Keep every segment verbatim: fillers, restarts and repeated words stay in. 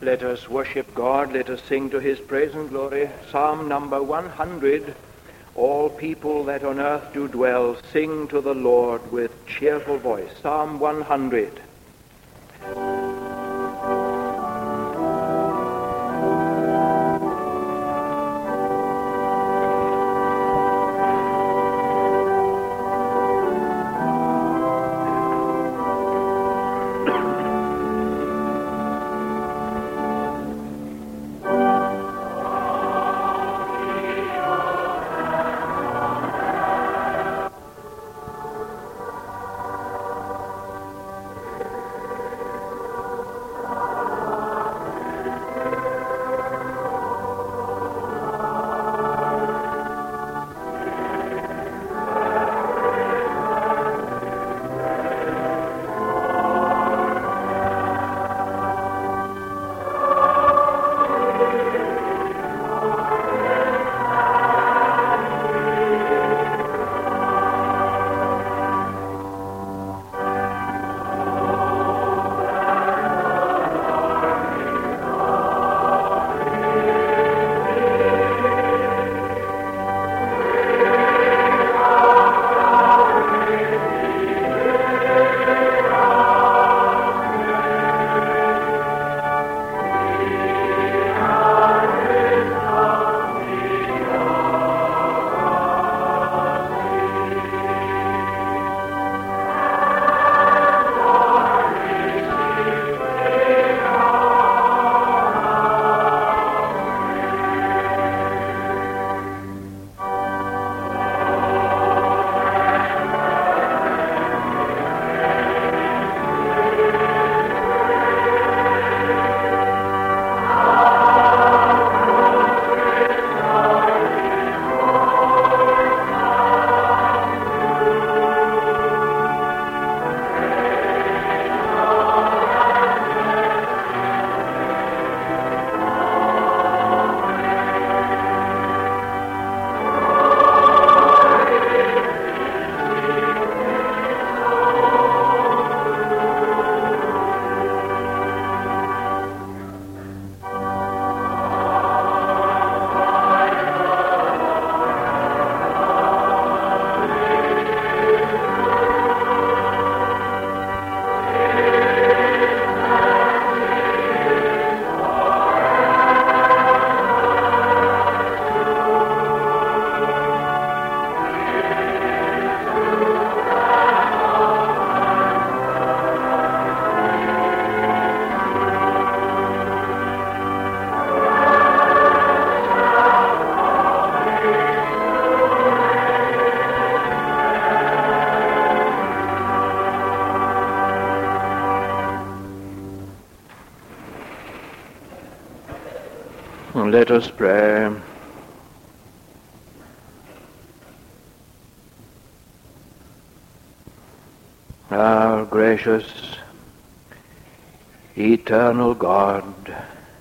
Let us worship God. Let us sing to his praise and glory. Psalm number one hundred. All people that on earth do dwell, sing to the Lord with cheerful voice. Psalm one hundred. Let us pray. Our gracious, eternal God,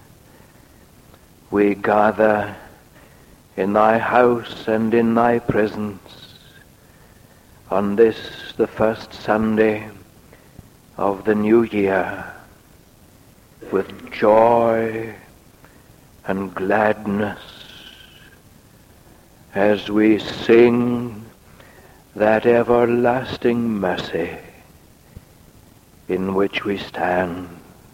we gather in thy house and in thy presence on this, the first Sunday of the new year, with joy and gladness as we sing that everlasting mercy in which we stand.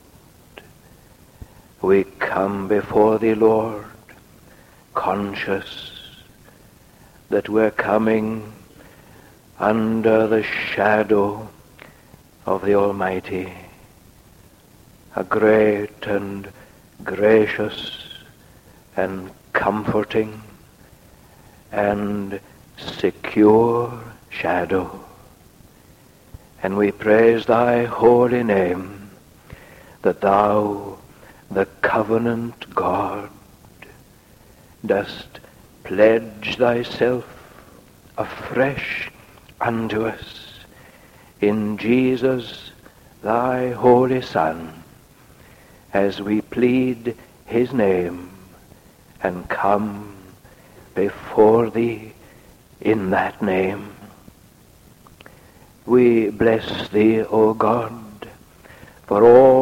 We come before thee, Lord, conscious that we're coming under the shadow of the Almighty, a great and gracious and comforting and secure shadow. And we praise thy holy name, that thou, the covenant God, dost pledge thyself afresh unto us in Jesus, thy holy Son, as we plead his name and come before thee in that name. We bless thee, O God, for all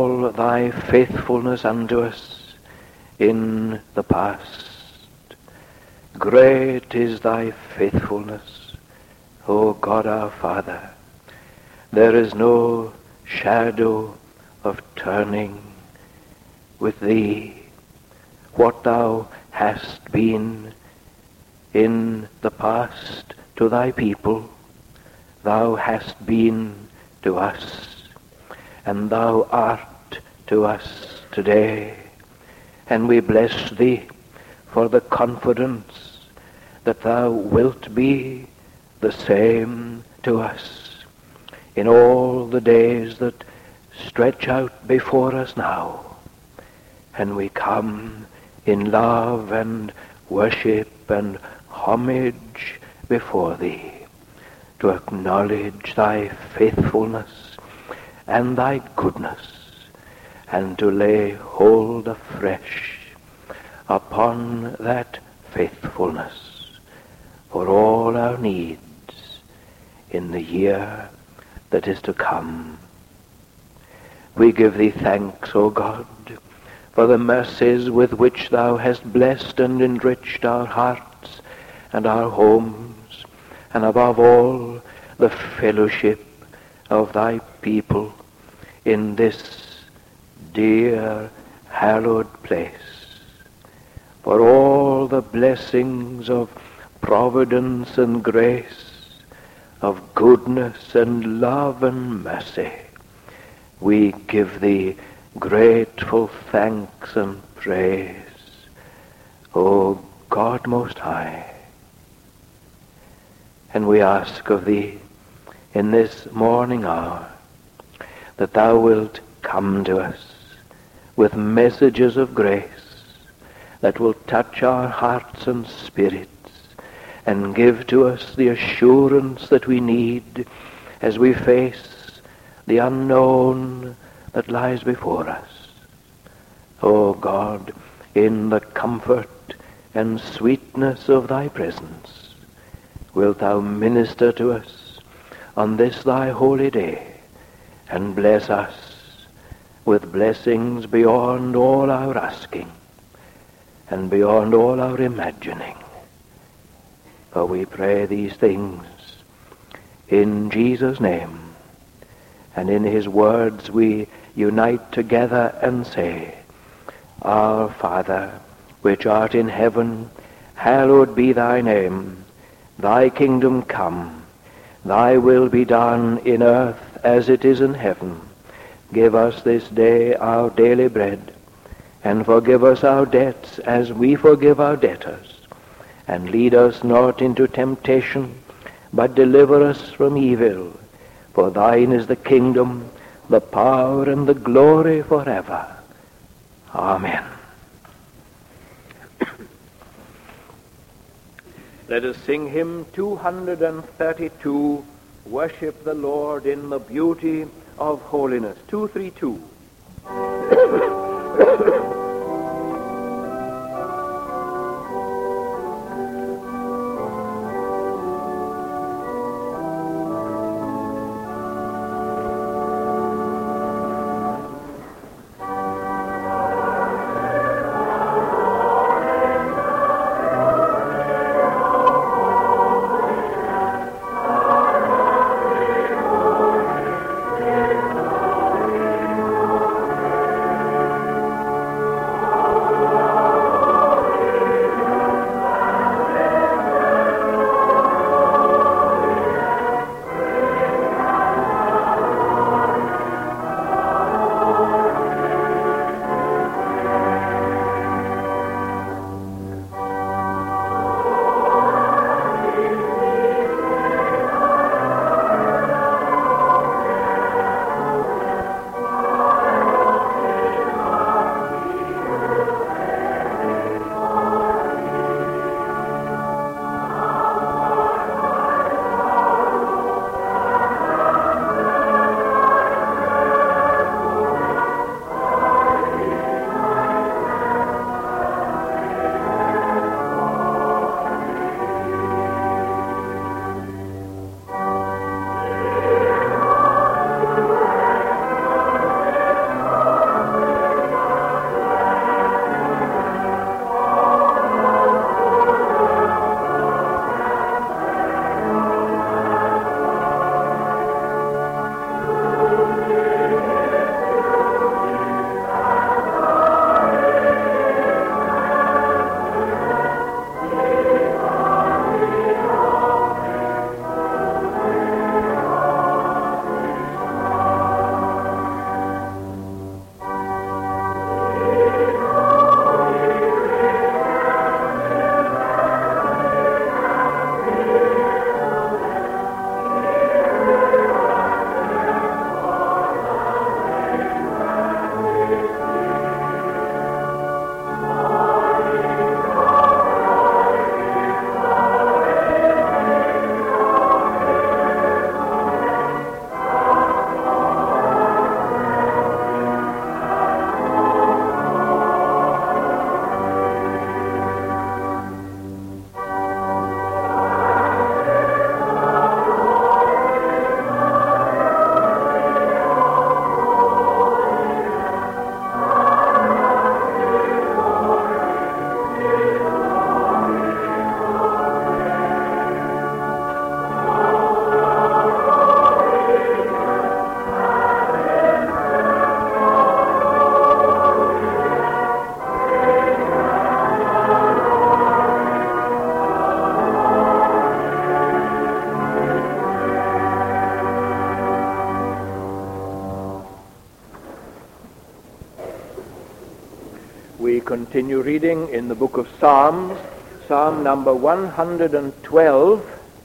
all thy faithfulness unto us in the past. Great is thy faithfulness, O God our Father. There is no shadow of turning with thee. What thou hast been in the past to thy people, thou hast been to us, and thou art to us today. And we bless thee for the confidence that thou wilt be the same to us in all the days that stretch out before us now. And we come in love and worship and homage before thee to acknowledge thy faithfulness and thy goodness, and to lay hold afresh upon that faithfulness for all our needs in the year that is to come. We give thee thanks, O God, for the mercies with which thou hast blessed and enriched our hearts and our homes, and above all the fellowship of thy people in this dear hallowed place, for all the blessings of providence and grace, of goodness and love and mercy. We give thee grateful thanks and praise, O God Most High. And we ask of thee in this morning hour that thou wilt come to us with messages of grace that will touch our hearts and spirits and give to us the assurance that we need as we face the unknown that lies before us. O God, in the comfort and sweetness of thy presence, wilt thou minister to us on this thy holy day, and bless us with blessings beyond all our asking and beyond all our imagining. For we pray these things in Jesus' name, and in his words we unite together and say, Our Father, which art in heaven, hallowed be thy name. Thy kingdom come, thy will be done in earth as it is in heaven. Give us this day our daily bread, and forgive us our debts as we forgive our debtors. And lead us not into temptation, but deliver us from evil. For thine is the kingdom, the power, and the glory forever. Amen. Let us sing hymn two hundred thirty-two, Worship the Lord in the Beauty of Holiness. two thirty-two. We continue reading in the book of Psalms, Psalm number one hundred twelve.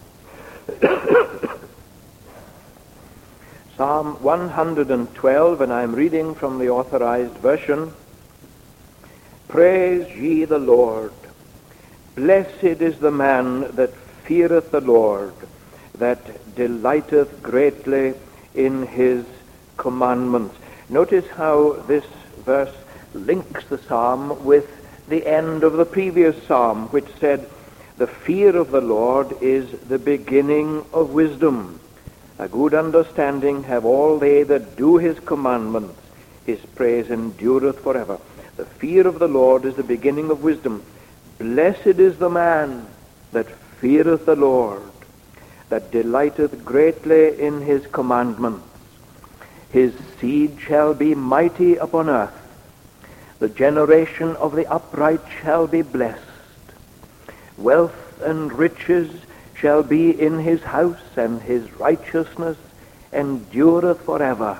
Psalm one hundred twelve, and I'm reading from the Authorized Version. Praise ye the Lord. Blessed is the man that feareth the Lord, that delighteth greatly in his commandments. Notice how this verse links the psalm with the end of the previous psalm, which said, the fear of the Lord is the beginning of wisdom. A good understanding have all they that do his commandments. His praise endureth forever. The fear of the Lord is the beginning of wisdom. Blessed is the man that feareth the Lord, that delighteth greatly in his commandments. His seed shall be mighty upon earth. The generation of the upright shall be blessed. Wealth and riches shall be in his house, and his righteousness endureth forever.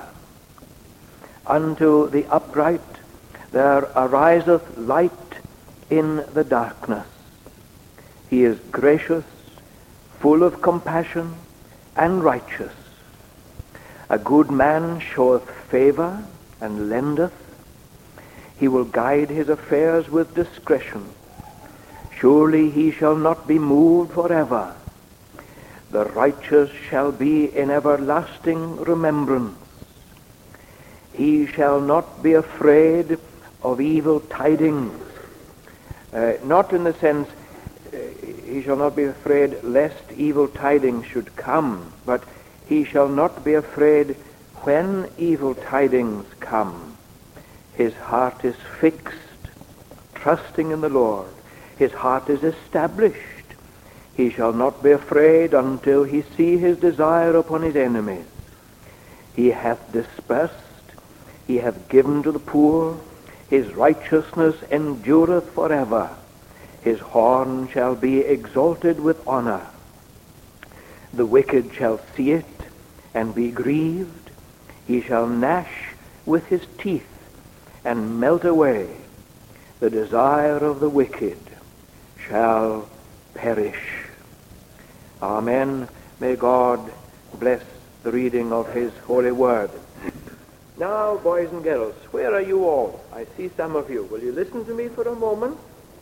Unto the upright there ariseth light in the darkness. He is gracious, full of compassion, and righteous. A good man showeth favor and lendeth. He will guide his affairs with discretion. Surely he shall not be moved forever. The righteous shall be in everlasting remembrance. He shall not be afraid of evil tidings. Uh, not in the sense, uh, he shall not be afraid lest evil tidings should come, but he shall not be afraid when evil tidings come. His heart is fixed, trusting in the Lord. His heart is established. He shall not be afraid until he see his desire upon his enemies. He hath dispersed, he hath given to the poor. His righteousness endureth forever. His horn shall be exalted with honor. The wicked shall see it and be grieved. He shall gnash with his teeth and melt away. The desire of the wicked shall perish. Amen. May God bless the reading of his holy word. Now, boys and girls, where are you all? I see some of you. Will you listen to me for a moment?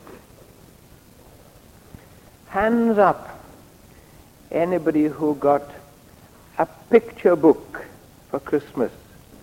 Hands up. Anybody who got a picture book for Christmas?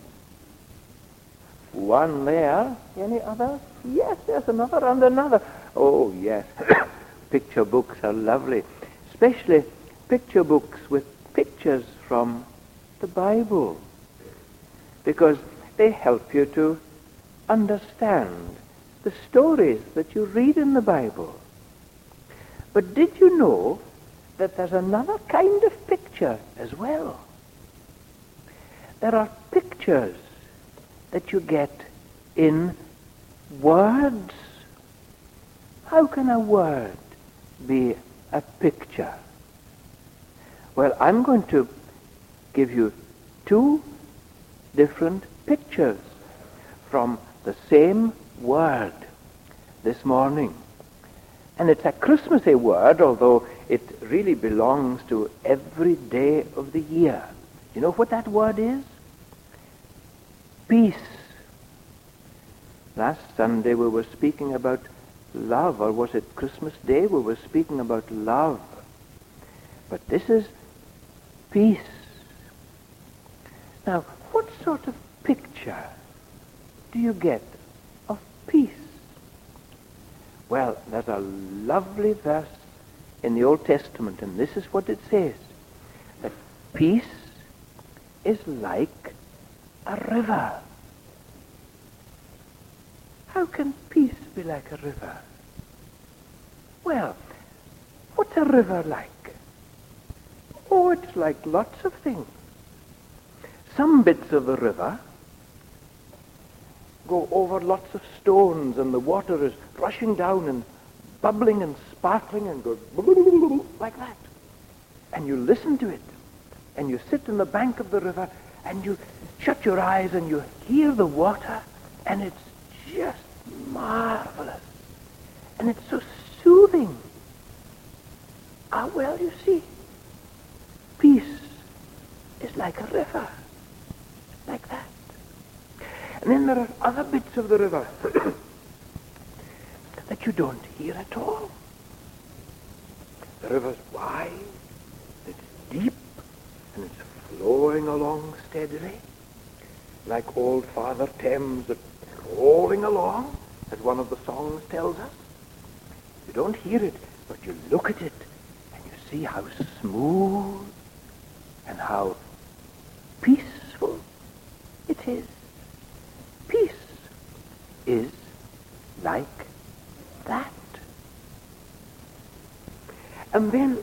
One there. Any other? Yes, there's another and another. Oh, yes. Picture books are lovely. Especially picture books with pictures from the Bible. Because they help you to understand the stories that you read in the Bible. But did you know that there's another kind of picture as well? There are pictures that you get in words. How can a word be a picture? Well, I'm going to give you two different pictures from the same word this morning. And it's a Christmassy word, although it really belongs to every day of the year. You know what that word is? Peace. Last Sunday we were speaking about love, or was it Christmas Day? We were speaking about love. But this is peace. Now, what sort of picture do you get of peace? Well, there's a lovely verse in the Old Testament, and this is what it says, that peace is like a river. How can peace be like a river? Well, what's a river like? Oh, it's like lots of things. Some bits of the river go over lots of stones, and the water is rushing down and bubbling and sparkling and goes like that. And you listen to it, and you sit on the bank of the river, and you shut your eyes and you hear the water, and it's just marvelous. And it's so soothing. Ah, well, you see, peace is like a river, like that. And then there are other bits of the river that you don't hear at all. The river's wide, it's deep, and it's flowing along steadily, like old Father Thames that's rolling along, as one of the songs tells us. You don't hear it, but you look at it, and you see how smooth and how peaceful it is. Peace is like that. And then,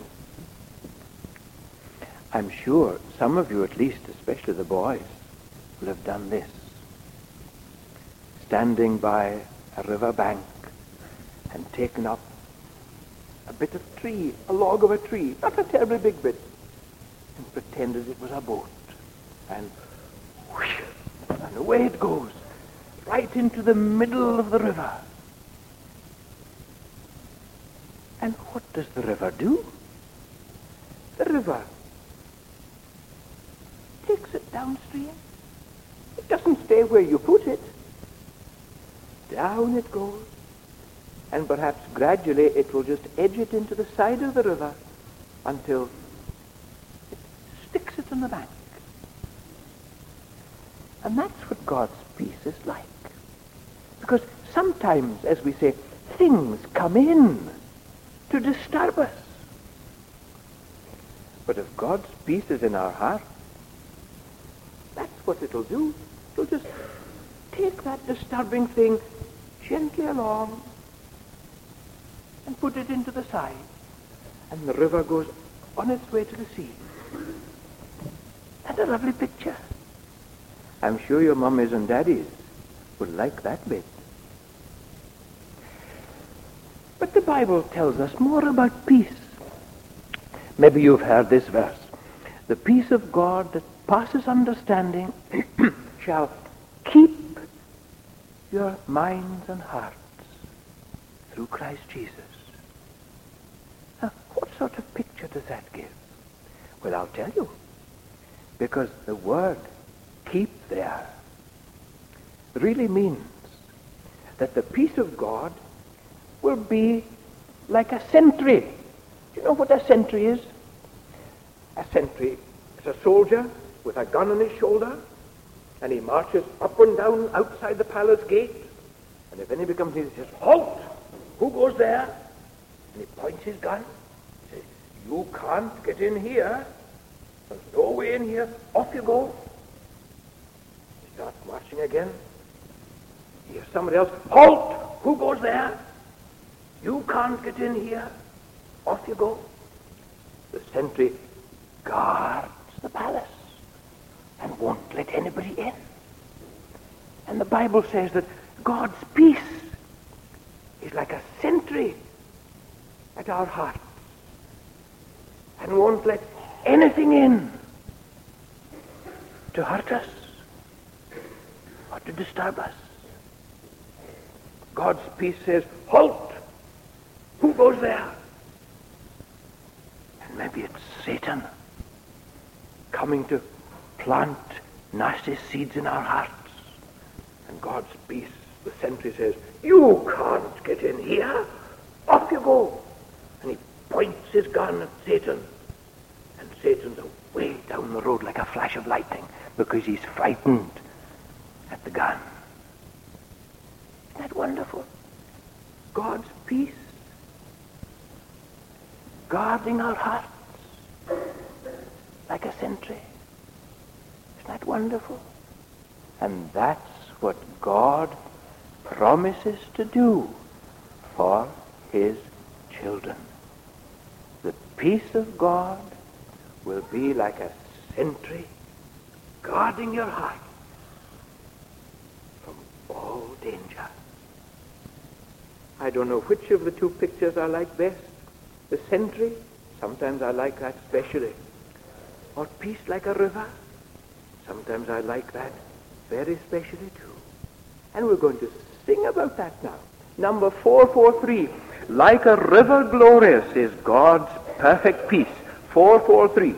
I'm sure some of you, at least, especially the boys, will have done this. Standing by a river bank and taken up a bit of tree, a log of a tree, not a terribly big bit, and pretended it was a boat. And whoosh, and away it goes, right into the middle of the river. And what does the river do? The river takes it downstream. It doesn't stay where you put it. Down it goes. And perhaps gradually it will just edge it into the side of the river until it sticks it on the bank. And that's what God's peace is like. Because sometimes, as we say, things come in to disturb us. But if God's peace is in our heart, that's what it'll do. It'll just take that disturbing thing gently along and put it into the side. And the river goes on its way to the sea. That's a lovely picture. I'm sure your mummies and daddies would like that bit. But the Bible tells us more about peace. Maybe you've heard this verse. The peace of God that passes understanding shall keep your minds and hearts through Christ Jesus. Now, what sort of picture does that give? Well, I'll tell you. Because the word keep there really means that the peace of God will be like a sentry. Do you know what a sentry is? A sentry is a soldier with a gun on his shoulder, and he marches up and down outside the palace gate, and if anybody comes in, he says, "Halt! Who goes there?" And he points his gun. He says, "You can't get in here. There's no way in here. Off you go." He starts marching again. He hears somebody else, "Halt! Who goes there? You can't get in here. Off you go." The sentry guards the palace and won't let anybody in. And the Bible says that God's peace is like a sentry at our hearts and won't let anything in to hurt us or to disturb us. God's peace says, "Halt! Who goes there?" And maybe it's Satan coming to plant nasty seeds in our hearts. And God's peace, the sentry says, "You can't get in here. Off you go." And he points his gun at Satan. And Satan's away down the road like a flash of lightning because he's frightened at the gun. Isn't that wonderful? God's peace guarding our hearts like a sentry. Isn't that wonderful? And that's what God promises to do for his children. The peace of God will be like a sentry guarding your heart from all danger. I don't know which of the two pictures I like best. The sentry, sometimes I like that especially. Or peace like a river, sometimes I like that very specially too. And we're going to sing about that now. Number four forty-three. Like a river glorious is God's perfect peace. four forty-three.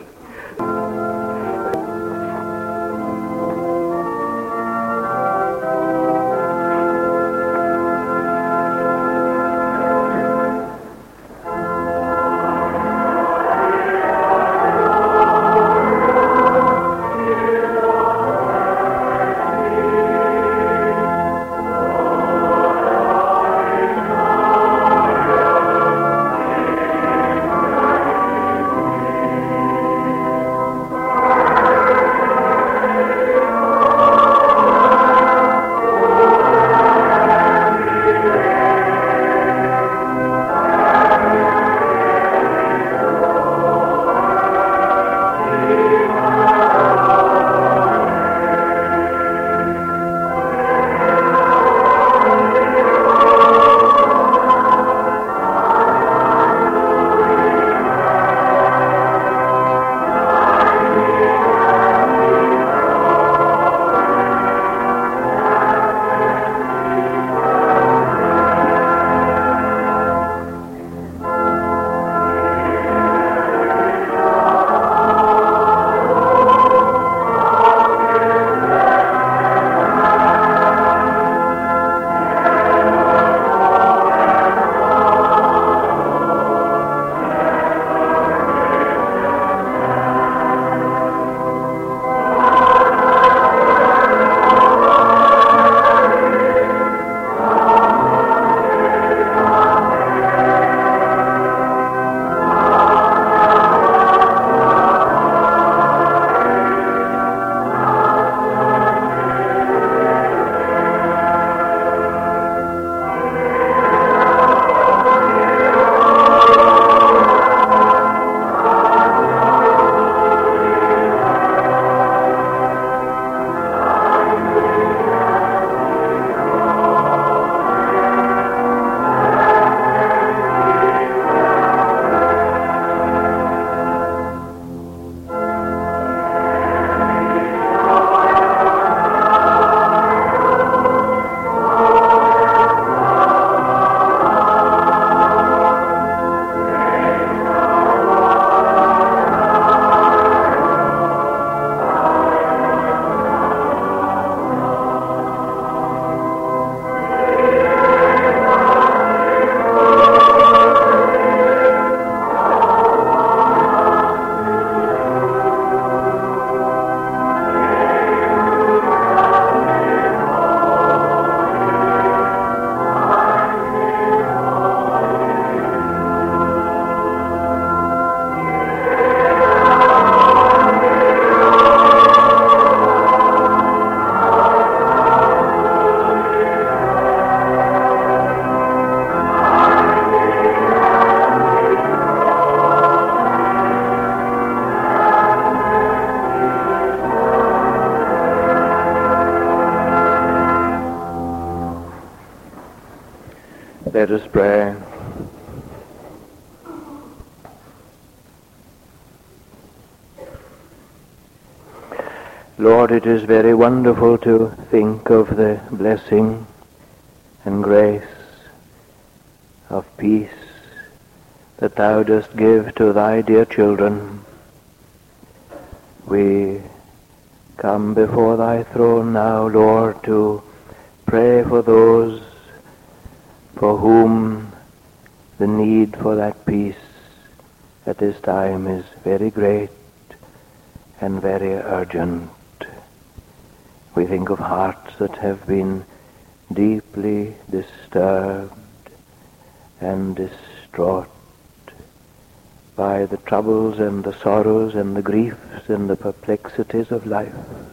Let us pray. Lord, it is very wonderful to think of the blessing and grace of peace that thou dost give to thy dear children. We come before thy throne now, Lord, to pray for those for whom the need for that peace at this time is very great and very urgent. We think of hearts that have been deeply disturbed and distraught by the troubles and the sorrows and the griefs and the perplexities of life.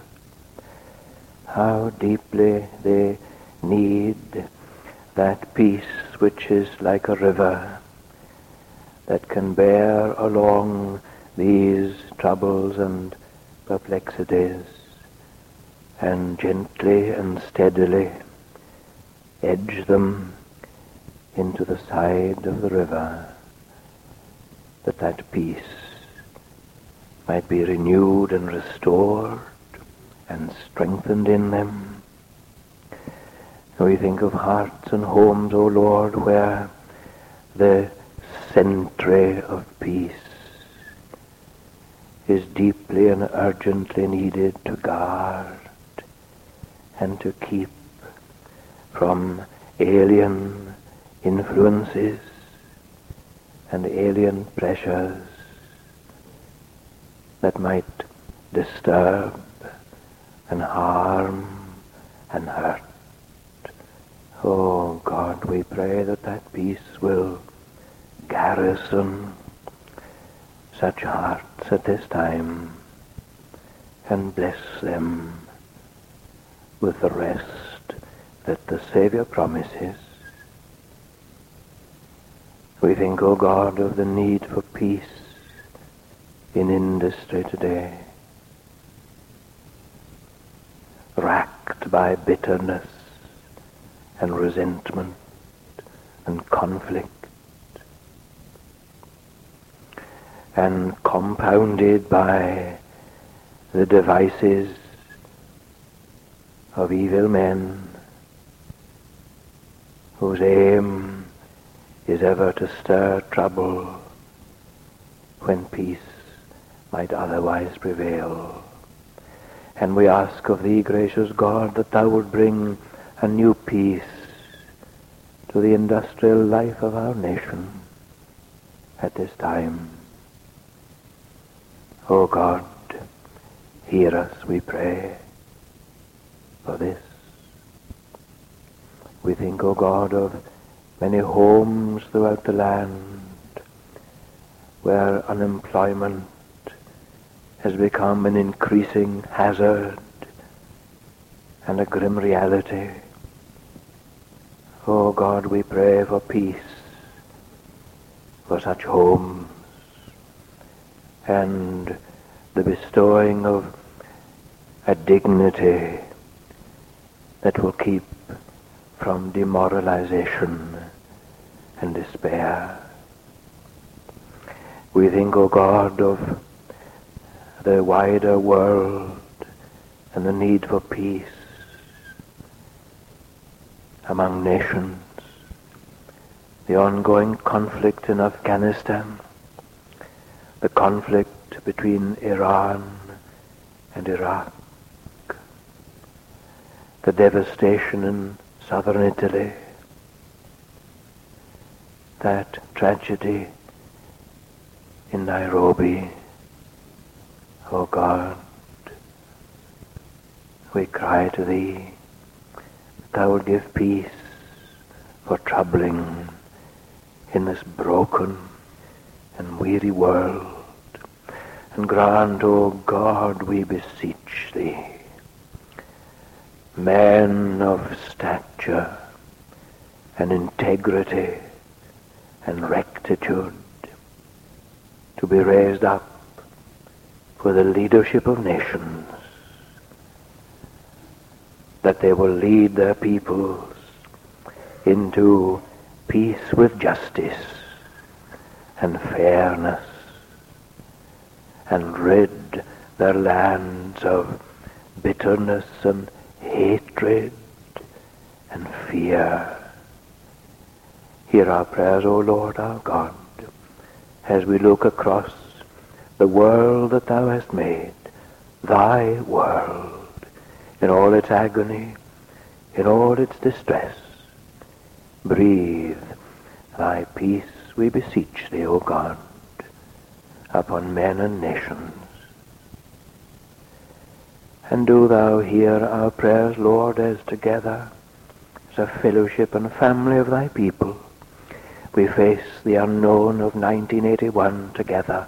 How deeply they need that peace which is like a river that can bear along these troubles and perplexities and gently and steadily edge them into the side of the river, that that peace might be renewed and restored and strengthened in them. We think of hearts and homes, O Lord, where the sentry of peace is deeply and urgently needed to guard and to keep from alien influences and alien pressures that might disturb and harm and hurt. Oh God, we pray that that peace will garrison such hearts at this time and bless them with the rest that the Savior promises. We think, O God, of the need for peace in industry today, racked by bitterness and resentment and conflict, and compounded by the devices of evil men whose aim is ever to stir trouble when peace might otherwise prevail. And we ask of thee, gracious God, that thou would bring a new peace to the industrial life of our nation at this time. O God, hear us, we pray, for this. We think, O God, of many homes throughout the land where unemployment has become an increasing hazard and a grim reality. O God, we pray for peace for such homes and the bestowing of a dignity that will keep from demoralization and despair. We think, O God, of the wider world and the need for peace among nations, the ongoing conflict in Afghanistan, the conflict between Iran and Iraq, the devastation in southern Italy, that tragedy in Nairobi. O God, we cry to thee that thou would give peace for troubling in this broken and weary world. And grant, O God, we beseech thee, men of stature and integrity and rectitude to be raised up for the leadership of nations, that they will lead their peoples into peace with justice and fairness, and rid their lands of bitterness and hatred and fear. Hear our prayers, O Lord our God, as we look across the world that thou hast made, thy world, in all its agony, in all its distress. Breathe thy peace, we beseech thee, O God, upon men and nations. And do thou hear our prayers, Lord, as together, as a fellowship and family of thy people, we face the unknown of nineteen eighty-one together.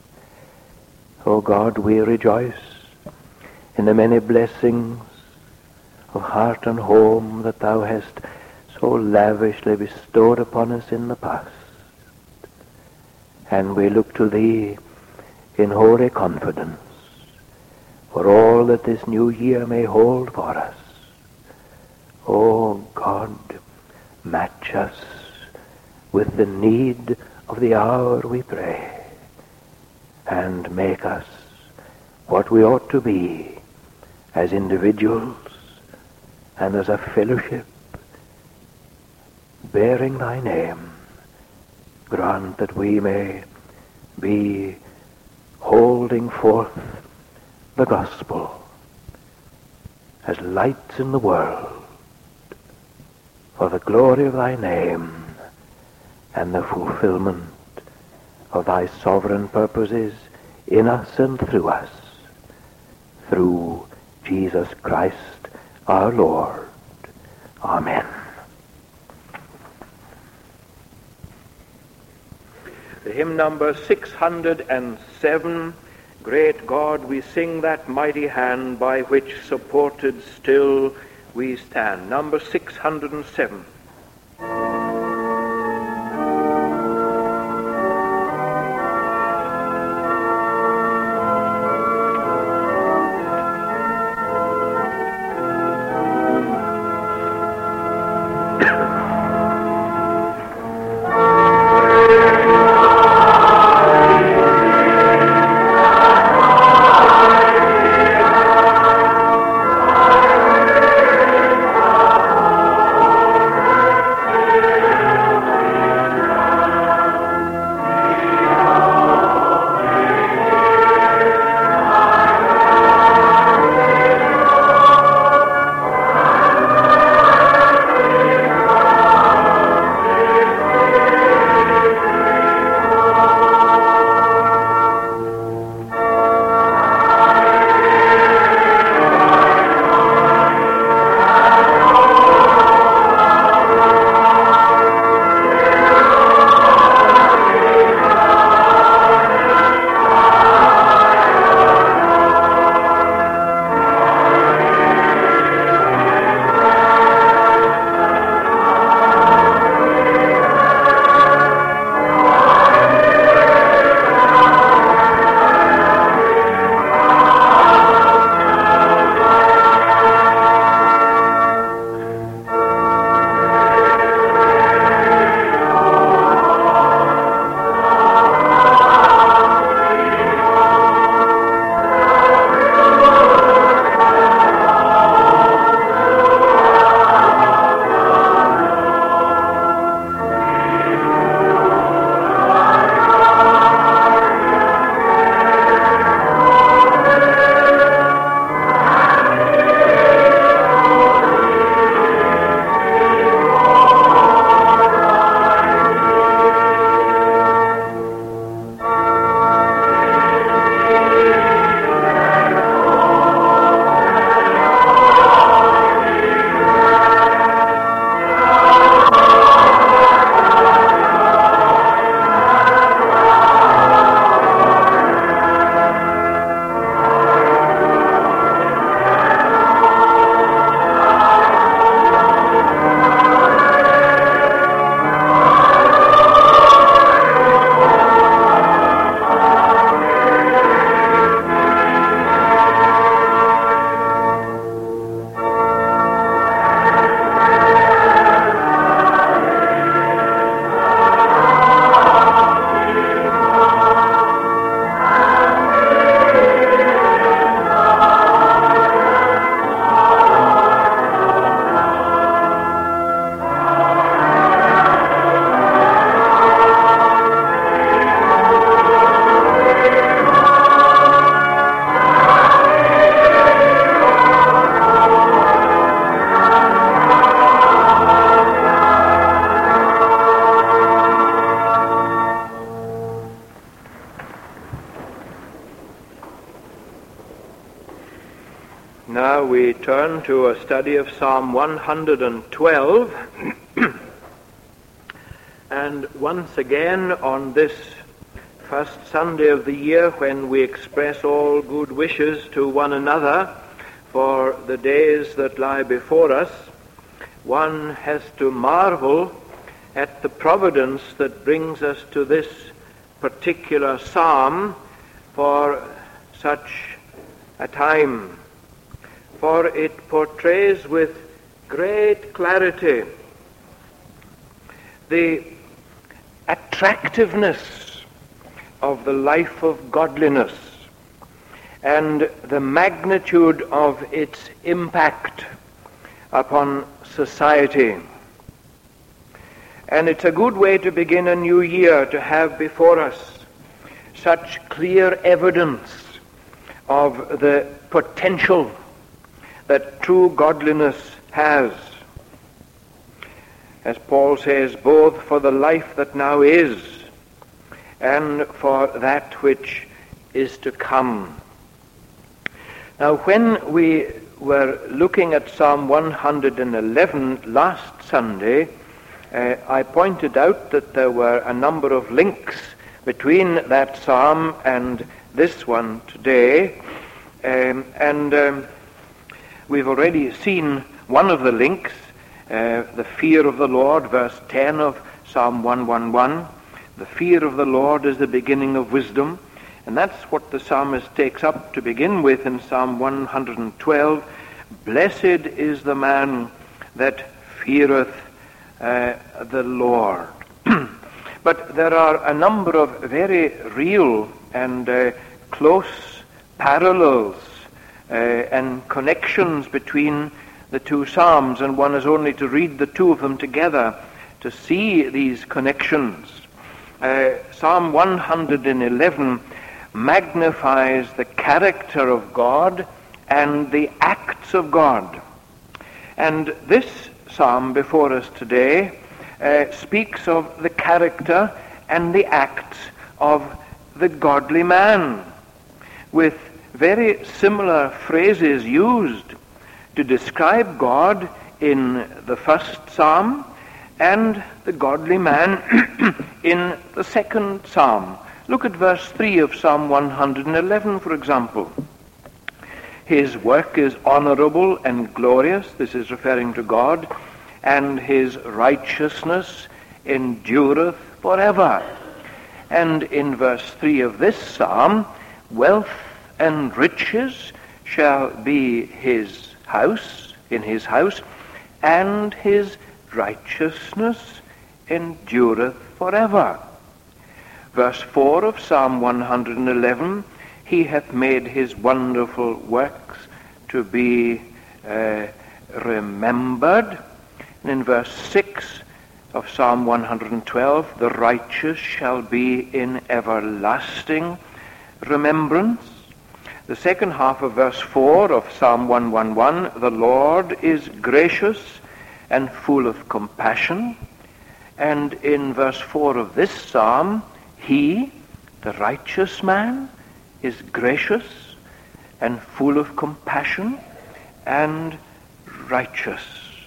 O God, we rejoice in the many blessings of heart and home that thou hast so lavishly bestowed upon us in the past. And we look to thee in holy confidence for all that this new year may hold for us. O God, match us with the need of the hour, we pray, and make us what we ought to be as individuals and as a fellowship bearing thy name, grant that we may be holding forth the gospel as lights in the world for the glory of thy name and the fulfillment of thy sovereign purposes in us and through us, through Jesus Christ our Lord. Amen. The hymn number six hundred seven, Great God, we sing that mighty hand by which supported still we stand. Number six hundred seven. Now we turn to a study of Psalm one hundred twelve. And once again on this first Sunday of the year, when we express all good wishes to one another for the days that lie before us, one has to marvel at the providence that brings us to this particular psalm for such a time. For it portrays with great clarity the attractiveness of the life of godliness and the magnitude of its impact upon society. And it's a good way to begin a new year, to have before us such clear evidence of the potential that true godliness has. As Paul says, both for the life that now is and for that which is to come. Now, when we were looking at Psalm one hundred eleven last Sunday, uh, I pointed out that there were a number of links between that psalm and this one today, um, and um, we've already seen one of the links, uh, the fear of the Lord, verse ten of Psalm one eleven. The fear of the Lord is the beginning of wisdom, and that's what the psalmist takes up to begin with in Psalm one hundred twelve. Blessed is the man that feareth uh, the Lord. But there are a number of very real and uh, close parallels uh, and connections between the two psalms, and one has only to read the two of them together to see these connections. Uh, Psalm one hundred eleven magnifies the character of God and the acts of God. And this psalm before us today uh, speaks of the character and the acts of the godly man, with very similar phrases used to describe God in the first psalm and the godly man in the second psalm. Look at verse three of Psalm one hundred eleven, for example. His work is honorable and glorious, this is referring to God, and his righteousness endureth forever. And in verse three of this psalm, wealth and riches shall be his house, in his house, and his righteousness endureth forever. Verse four of Psalm one hundred eleven, he hath made his wonderful works to be uh, remembered. And in verse six of Psalm one hundred twelve, the righteous shall be in everlasting remembrance. The second half of verse four of Psalm one eleven, the Lord is gracious and full of compassion. And in verse four of this psalm, he, the righteous man, is gracious and full of compassion and righteous.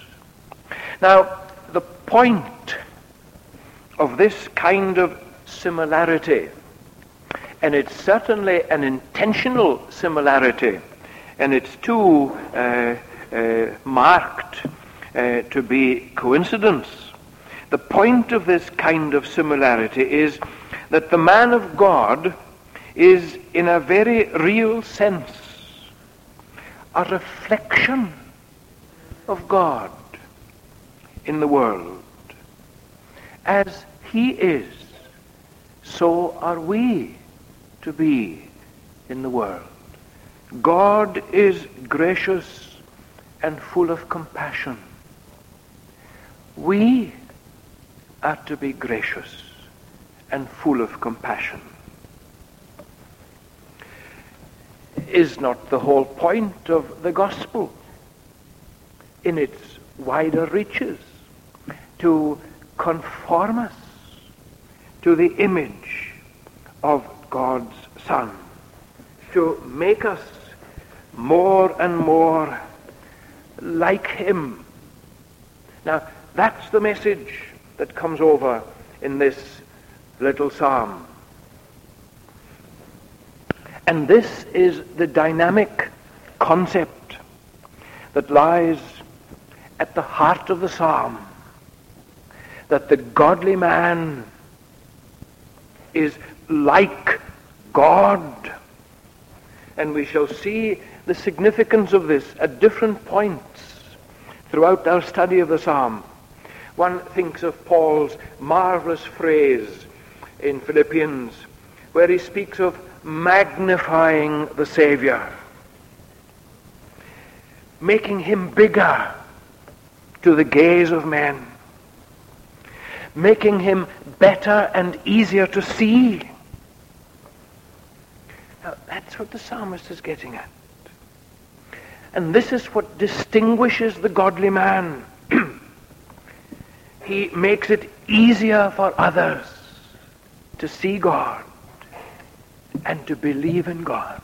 Now, the point of this kind of similarity, and it's certainly an intentional similarity, and it's too uh, uh, marked uh, to be coincidence. The point of this kind of similarity is that the man of God is, in a very real sense, a reflection of God in the world. As he is, so are we to be in the world. God is gracious and full of compassion. We are to be gracious and full of compassion. Is not the whole point of the gospel, in its wider reaches, to conform us to the image of God's Son, to make us more and more like him? Now, that's the message that comes over in this little psalm. And this is the dynamic concept that lies at the heart of the psalm, that the godly man is like God. And we shall see the significance of this at different points throughout our study of the psalm. One thinks of Paul's marvelous phrase in Philippians, where he speaks of magnifying the Savior, making him bigger to the gaze of men, making him better and easier to see. Now, that's what the psalmist is getting at. And this is what distinguishes the godly man. He makes it easier for others to see God and to believe in God.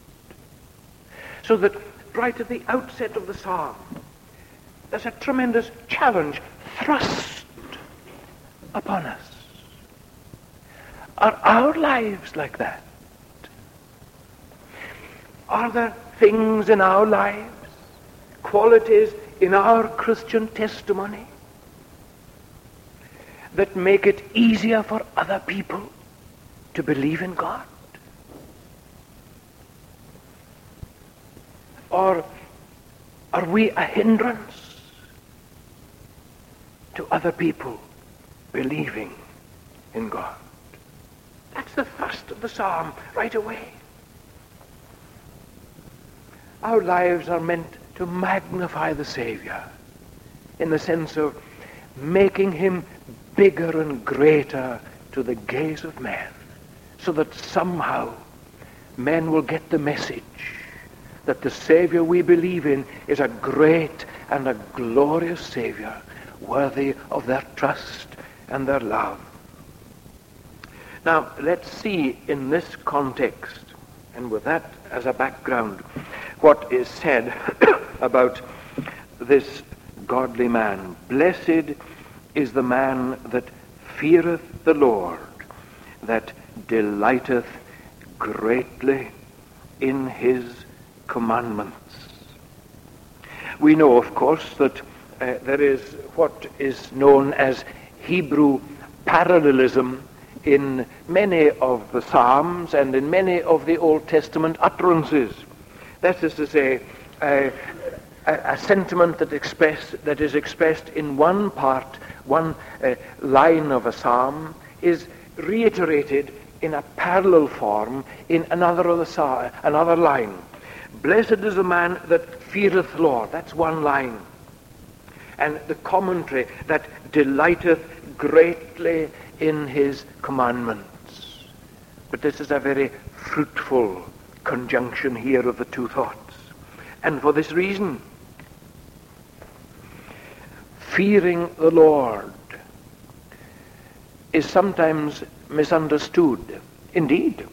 So that right at the outset of the psalm, there's a tremendous challenge thrust upon us. Are our lives like that? Are there things in our lives, qualities in our Christian testimony that make it easier for other people to believe in God? Or are we a hindrance to other people believing in God? That's the thrust of the psalm right away. Our lives are meant to magnify the Savior in the sense of making him bigger and greater to the gaze of men, so that somehow men will get the message that the Savior we believe in is a great and a glorious Savior, worthy of their trust and their love. Now, let's see in this context, and with that as a background, what is said about this godly man. Blessed is the man that feareth the Lord, that delighteth greatly in his commandments. We know, of course, that uh, there is what is known as Hebrew parallelism in many of the Psalms and in many of the Old Testament utterances. That is to say, uh, a, a sentiment that, express, that is expressed in one part, one uh, line of a psalm, is reiterated in a parallel form in another of the psalm, another line. Blessed is the man that feareth the Lord. That's one line. And the commentary, that delighteth greatly in his commandments. But this is a very fruitful conjunction here of the two thoughts. And for this reason, fearing the Lord is sometimes misunderstood. Indeed,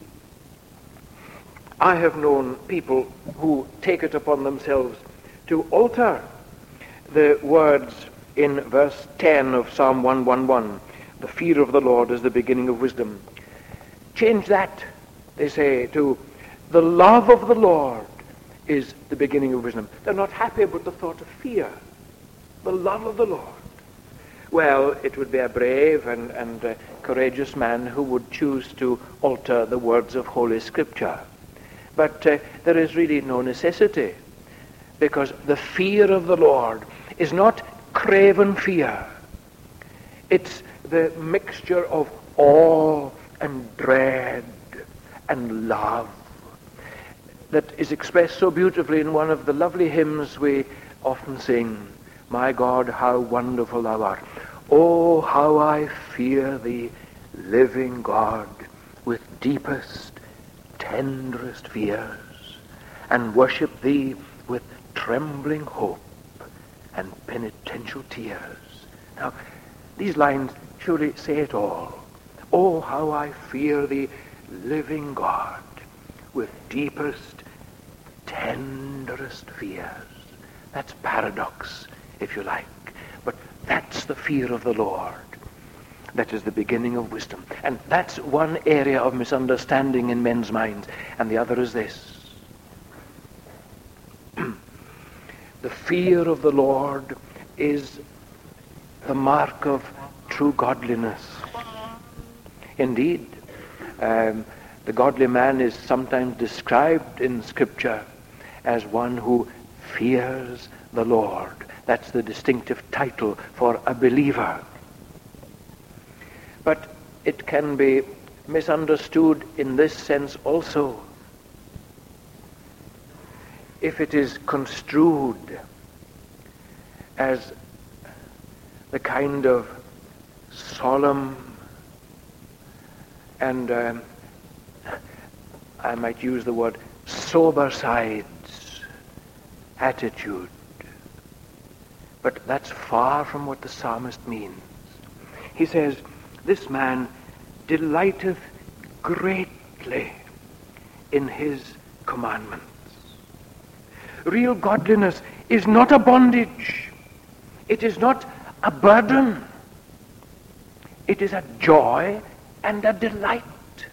I have known people who take it upon themselves to alter the words in verse ten of Psalm one eleven, the fear of the Lord is the beginning of wisdom. Change that, they say, to the love of the Lord is the beginning of wisdom. They're not happy about the thought of fear. The love of the Lord. Well, it would be a brave and, and uh, courageous man who would choose to alter the words of Holy Scripture. But uh, there is really no necessity, because the fear of the Lord is not craven fear. It's the mixture of awe and dread and love that is expressed so beautifully in one of the lovely hymns we often sing. My God, how wonderful thou art. Oh, how I fear thee, living God, with deepest, tenderest fears, and worship thee with trembling hope and penitential tears. Now, these lines surely say it all. Oh, how I fear thee, living God, with deepest, tenderest fears. That's paradox, if you like. But that's the fear of the Lord. That is the beginning of wisdom. And that's one area of misunderstanding in men's minds. And the other is this. The fear of the Lord is the mark of true godliness. Indeed, um, the godly man is sometimes described in Scripture as one who fears the Lord. That's the distinctive title for a believer. But it can be misunderstood in this sense also. If it is construed as the kind of solemn, and um, I might use the word sober sides attitude. But that's far from what the psalmist means. He says, this man delighteth greatly in his commandments. Real godliness is not a bondage. It is not a burden. It is a joy and a delight.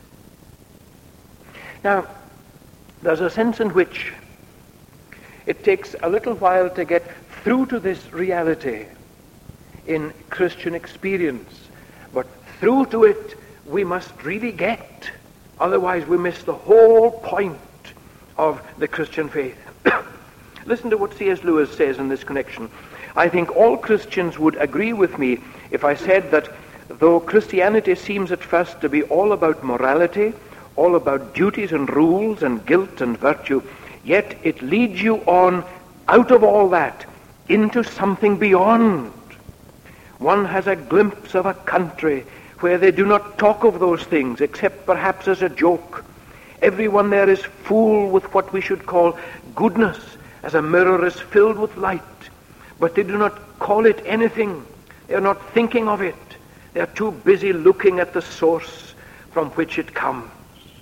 Now, there's a sense in which it takes a little while to get through to this reality in Christian experience, but through to it we must really get, otherwise we miss the whole point of the Christian faith. Listen to what C S Lewis says in this connection. I think all Christians would agree with me if I said that though Christianity seems at first to be all about morality, all about duties and rules and guilt and virtue, yet it leads you on out of all that into something beyond. One has a glimpse of a country where they do not talk of those things except perhaps as a joke. Everyone there is full with what we should call goodness, as a mirror is filled with light, but they do not call it anything. They are not thinking of it. They are too busy looking at the source from which it comes.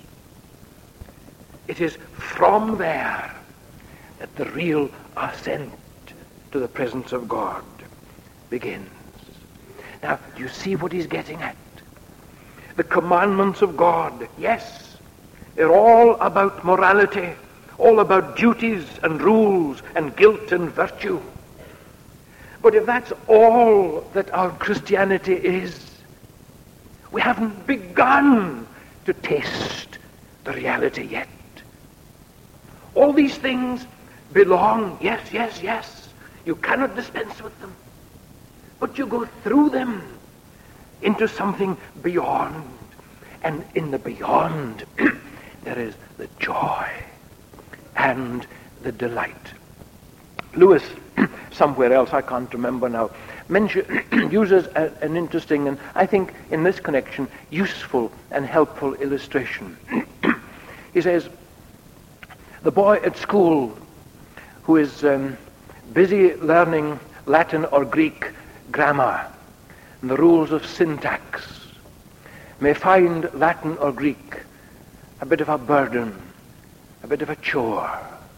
It is from there that the real ascent to the presence of God begins. Now, you see what he's getting at? The commandments of God, yes, they're all about morality, all about duties and rules and guilt and virtue. But if that's all that our Christianity is, we haven't begun to taste the reality yet. All these things belong, yes, yes, yes. You cannot dispense with them. But you go through them into something beyond. And in the beyond, there is the joy and the delight. Lewis, somewhere else, I can't remember now, mention, uses a, an interesting and, I think, in this connection, useful and helpful illustration. He says, the boy at school who is um, busy learning Latin or Greek grammar and the rules of syntax may find Latin or Greek a bit of a burden, a bit of a chore.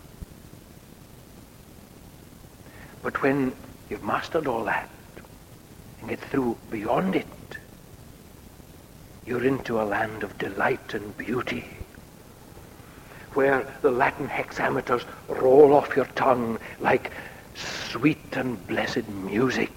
But when you've mastered all that and get through beyond it, you're into a land of delight and beauty, where the Latin hexameters roll off your tongue like sweet and blessed music.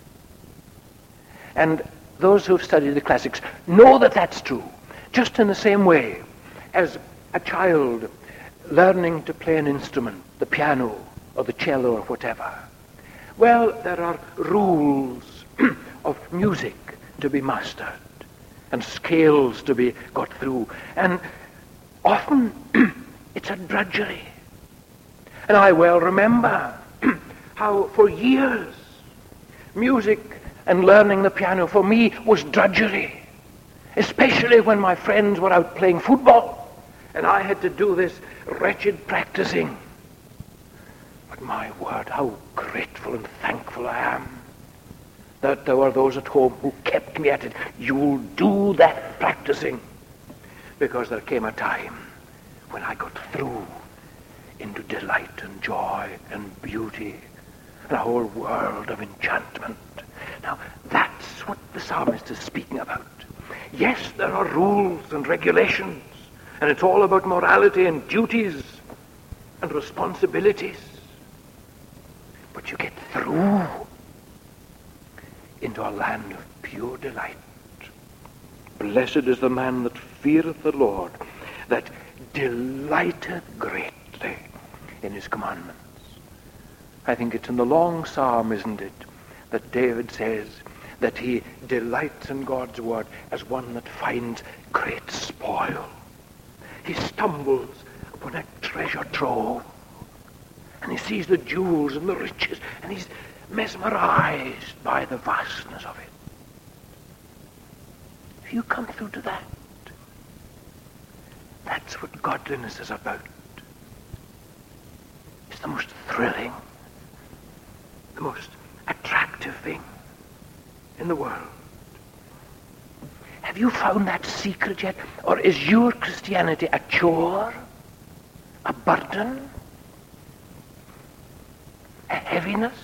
And those who've studied the classics know that that's true, just in the same way as a child learning to play an instrument, the piano or the cello or whatever. Well, there are rules of music to be mastered and scales to be got through, and often it's a drudgery. And I well remember how for years music and learning the piano for me was drudgery, especially when my friends were out playing football and I had to do this wretched practicing. But my word, how grateful and thankful I am that there were those at home who kept me at it. You'll do that practicing, because there came a time when I got through into delight and joy and beauty and a whole world of enchantment. Now, that's what the psalmist is speaking about. Yes, there are rules and regulations, and it's all about morality and duties and responsibilities. But you get through into a land of pure delight. Blessed is the man that feareth the Lord, that delighteth greatly in his commandments. I think it's in the long psalm, isn't it, that David says that he delights in God's word as one that finds great spoil. He stumbles upon a treasure trove, and he sees the jewels and the riches, and he's mesmerized by the vastness of it. you come through to that, that's what godliness is about. It's the most thrilling, the most attractive thing in the world. Have you found that secret yet? Or is your Christianity a chore, a burden, a heaviness?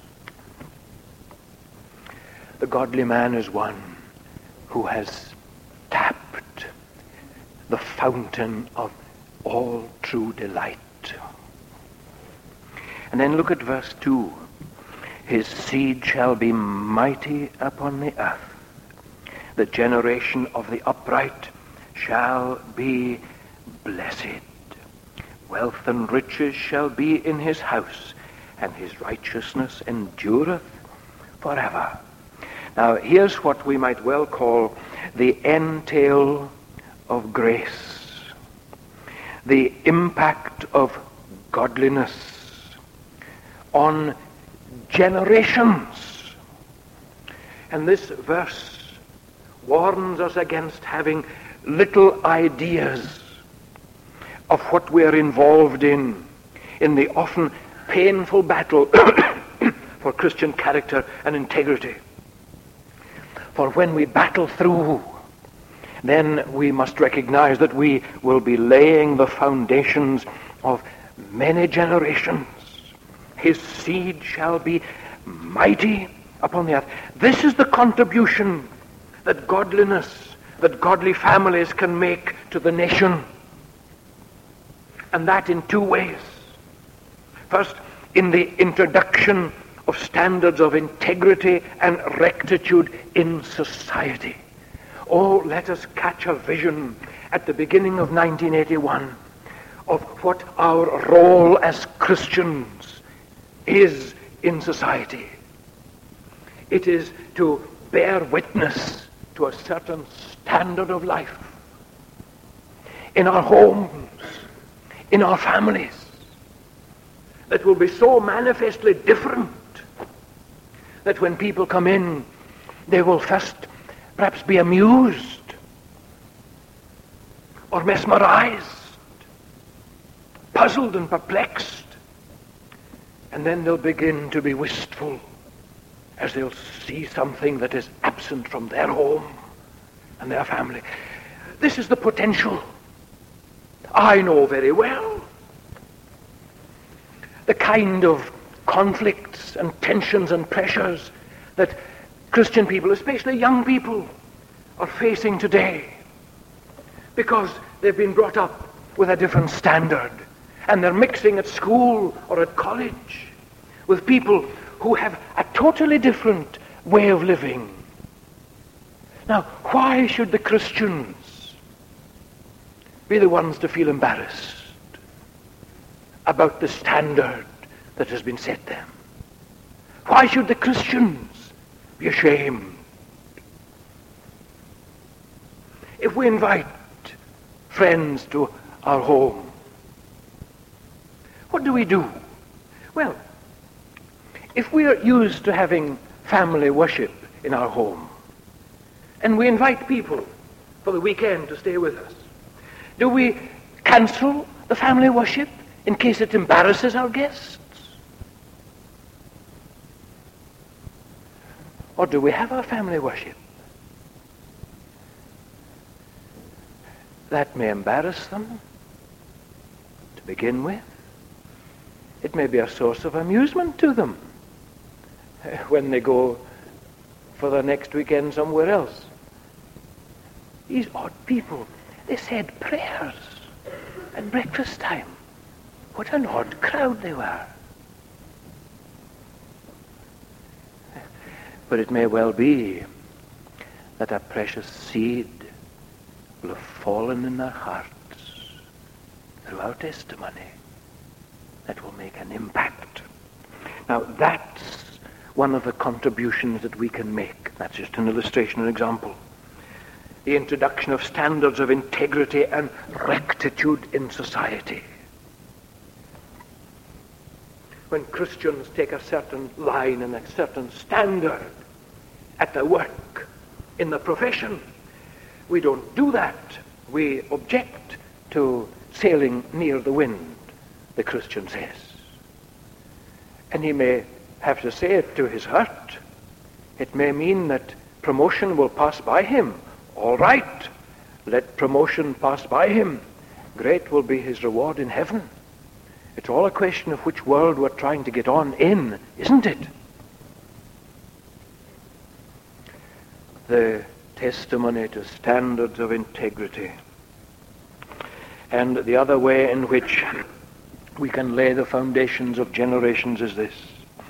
The godly man is one who has tapped the fountain of all true delight. And then look at verse two. His seed shall be mighty upon the earth. The generation of the upright shall be blessed. Wealth and riches shall be in his house, and his righteousness endureth forever. Now, here's what we might well call the entail of grace, the impact of godliness on generations. And this verse warns us against having little ideas of what we are involved in, in the often painful battle for Christian character and integrity. For when we battle through, then we must recognize that we will be laying the foundations of many generations. His seed shall be mighty upon the earth. This is the contribution that godliness, that godly families can make to the nation. And that in two ways. First, in the introduction of standards of integrity and rectitude in society. Oh, let us catch a vision at the beginning of nineteen eighty-one of what our role as Christians is in society. It is to bear witness to a certain standard of life in our homes, in our families, that will be so manifestly different that when people come in, they will first perhaps be amused or mesmerized, puzzled and perplexed, and then they'll begin to be wistful as they'll see something that is absent from their home and their family. This is the potential. I know very well the kind of conflicts and tensions and pressures that Christian people, especially young people, are facing today because they've been brought up with a different standard and they're mixing at school or at college with people who have a totally different way of living. Now, why should the Christians be the ones to feel embarrassed about the standard that has been set them? Why should the Christians be ashamed? If we invite friends to our home, what do we do? Well, if we are used to having family worship in our home, and we invite people for the weekend to stay with us, do we cancel the family worship in case it embarrasses our guests? Or do we have our family worship? That may embarrass them to begin with. It may be a source of amusement to them when they go for the next weekend somewhere else. These odd people, they said prayers at breakfast time. What an odd crowd they were. But it may well be that a precious seed will have fallen in their hearts through our testimony that will make an impact. Now that's one of the contributions that we can make. That's just an illustration, an example. The introduction of standards of integrity and rectitude in society. When Christians take a certain line and a certain standard at their work, in the profession, We don't do that. We object to sailing near the wind, the Christian says. And he may have to say it to his hurt. It may mean that promotion will pass by him. All right, let promotion pass by him. Great will be his reward in heaven. It's all a question of which world we're trying to get on in, isn't it? The testimony to standards of integrity. And the other way in which we can lay the foundations of generations is this.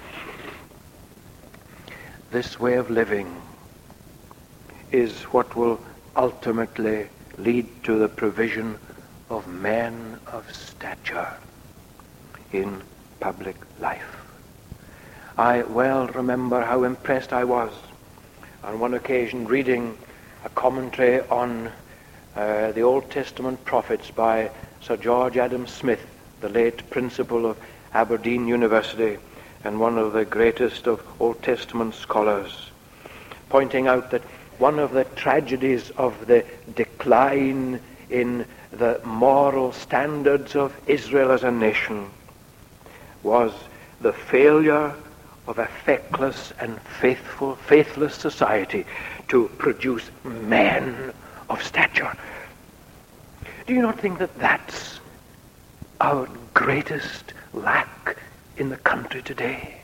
This way of living is what will ultimately lead to the provision of men of stature in public life. I well remember how impressed I was on one occasion reading a commentary on uh, the Old Testament prophets by Sir George Adam Smith, the late principal of Aberdeen University and one of the greatest of Old Testament scholars, pointing out that one of the tragedies of the decline in the moral standards of Israel as a nation was the failure of a feckless and faithful, faithless society to produce men of stature. Do you not think that that's our greatest lack in the country today?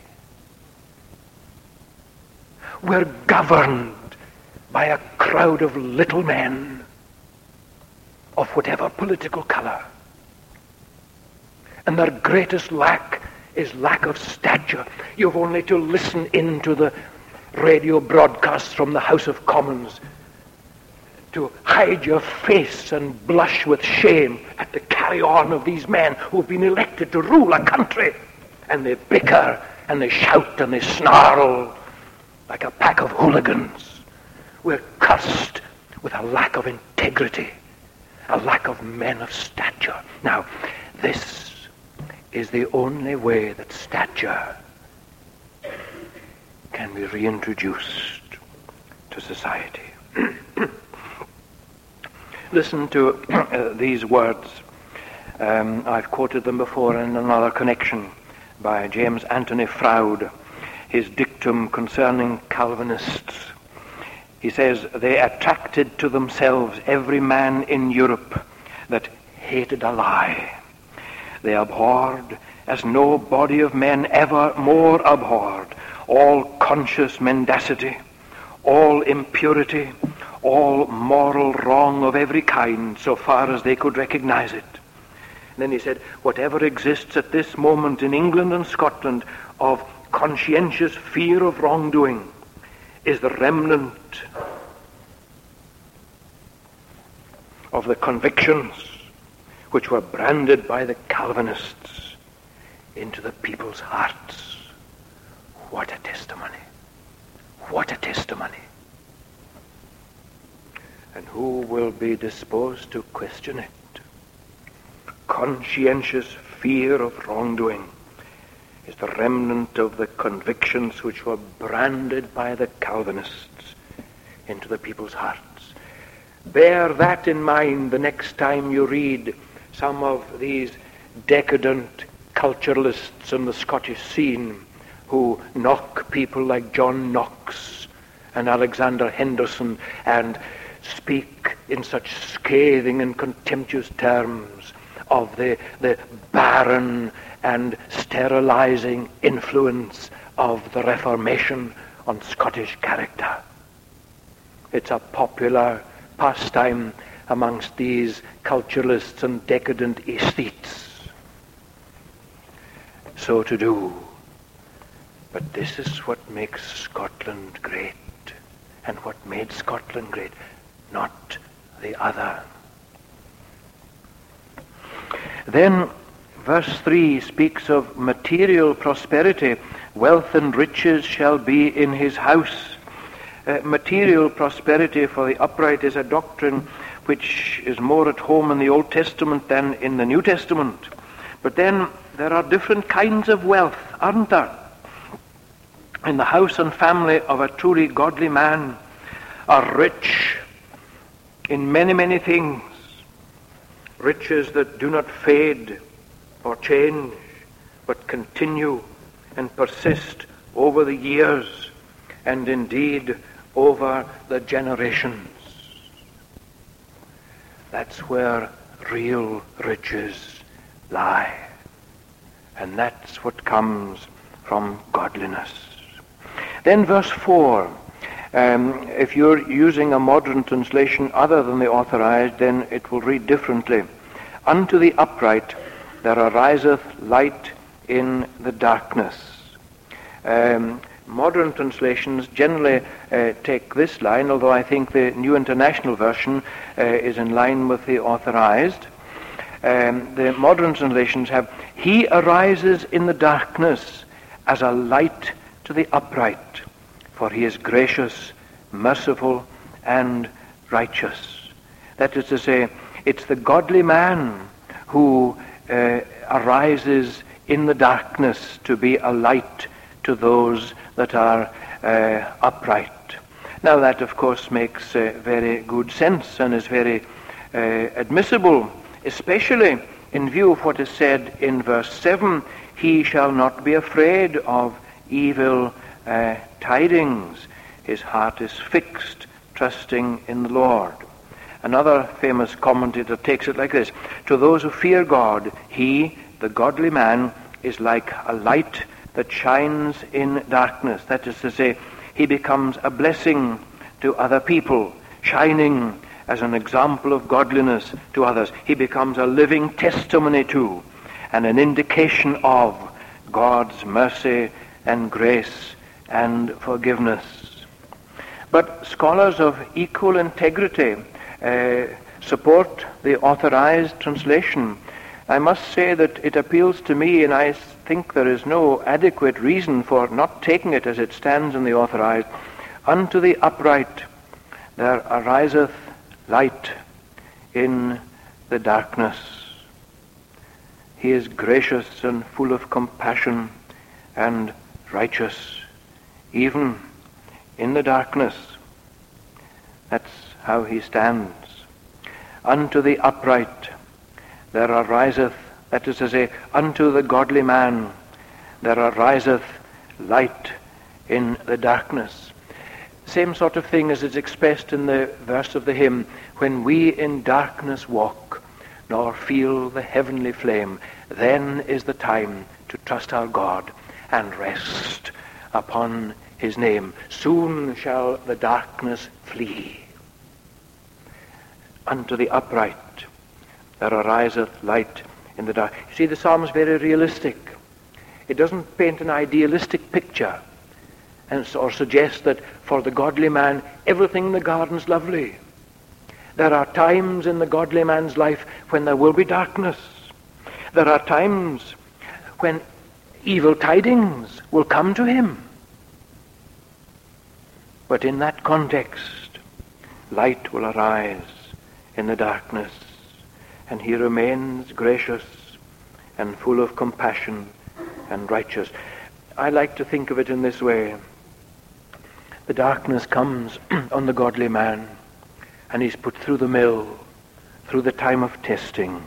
We're governed by a crowd of little men of whatever political color. And their greatest lack is lack of stature. You've only to listen into the radio broadcasts from the House of Commons to hide your face and blush with shame at the carry-on of these men who've been elected to rule a country. And they bicker and they shout and they snarl like a pack of hooligans. We're cursed with a lack of integrity, a lack of men of stature. Now, this is the only way that stature can be reintroduced to society. Listen to uh, these words. Um, I've quoted them before in another connection by James Anthony Froude, his dictum concerning Calvinists. He says, they attracted to themselves every man in Europe that hated a lie. They abhorred, as no body of men ever more abhorred, all conscious mendacity, all impurity, all moral wrong of every kind, so far as they could recognize it. And then he said, whatever exists at this moment in England and Scotland of conscientious fear of wrongdoing is the remnant of the convictions which were branded by the Calvinists into the people's hearts. What a testimony. What a testimony. And who will be disposed to question it? Conscientious fear of wrongdoing is the remnant of the convictions which were branded by the Calvinists into the people's hearts. Bear that in mind the next time you read some of these decadent culturalists on the Scottish scene who knock people like John Knox and Alexander Henderson and speak in such scathing and contemptuous terms of the, the barren and sterilizing influence of the Reformation on Scottish character. It's a popular pastime amongst these culturalists and decadent aesthetes so to do. But this is what makes Scotland great, and what made Scotland great, not the other. Then verse three speaks of material prosperity. Wealth and riches shall be in his house. Uh, material prosperity for the upright is a doctrine which is more at home in the Old Testament than in the New Testament. But then there are different kinds of wealth, aren't there? In the house and family of a truly godly man, a rich in many, many things, riches that do not fade or change, but continue and persist over the years and indeed over the generations. That's where real riches lie. And that's what comes from godliness. Then verse four. Um, if you're using a modern translation other than the Authorized, then it will read differently. Unto the upright there ariseth light in the darkness. Um, modern translations generally uh, take this line, although I think the New International Version uh, is in line with the Authorized. Um, the modern translations have, He arises in the darkness as a light to the upright, for he is gracious, merciful, and righteous. That is to say, it's the godly man who uh, arises in the darkness to be a light to those that are uh, upright. Now that, of course, makes uh, very good sense and is very uh, admissible, especially in view of what is said in verse seven, he shall not be afraid of evil uh, tidings. His heart is fixed, trusting in the Lord. Another famous commentator takes it like this: to those who fear God, he, the godly man, is like a light that shines in darkness. That is to say, he becomes a blessing to other people, shining as an example of godliness to others. He becomes a living testimony to and an indication of God's mercy and grace and forgiveness. But scholars of equal integrity uh, support the Authorized translation. I must say that it appeals to me, and I think there is no adequate reason for not taking it as it stands in the Authorized. Unto the upright there ariseth light in the darkness. He is gracious and full of compassion and righteous, even in the darkness. That's how he stands. Unto the upright there ariseth, that is to say, unto the godly man there ariseth light in the darkness. Same sort of thing as is expressed in the verse of the hymn, when we in darkness walk, nor feel the heavenly flame, then is the time to trust our God and rest upon his name. Soon shall the darkness flee. Unto the upright there ariseth light in the dark. You see, the psalm is very realistic. It doesn't paint an idealistic picture and or suggest that for the godly man everything in the garden's lovely. There are times in the godly man's life when there will be darkness. There are times when evil tidings will come to him. But in that context, light will arise in the darkness, and he remains gracious and full of compassion and righteous. I like to think of it in this way. The darkness comes on the godly man, and he's put through the mill, through the time of testing.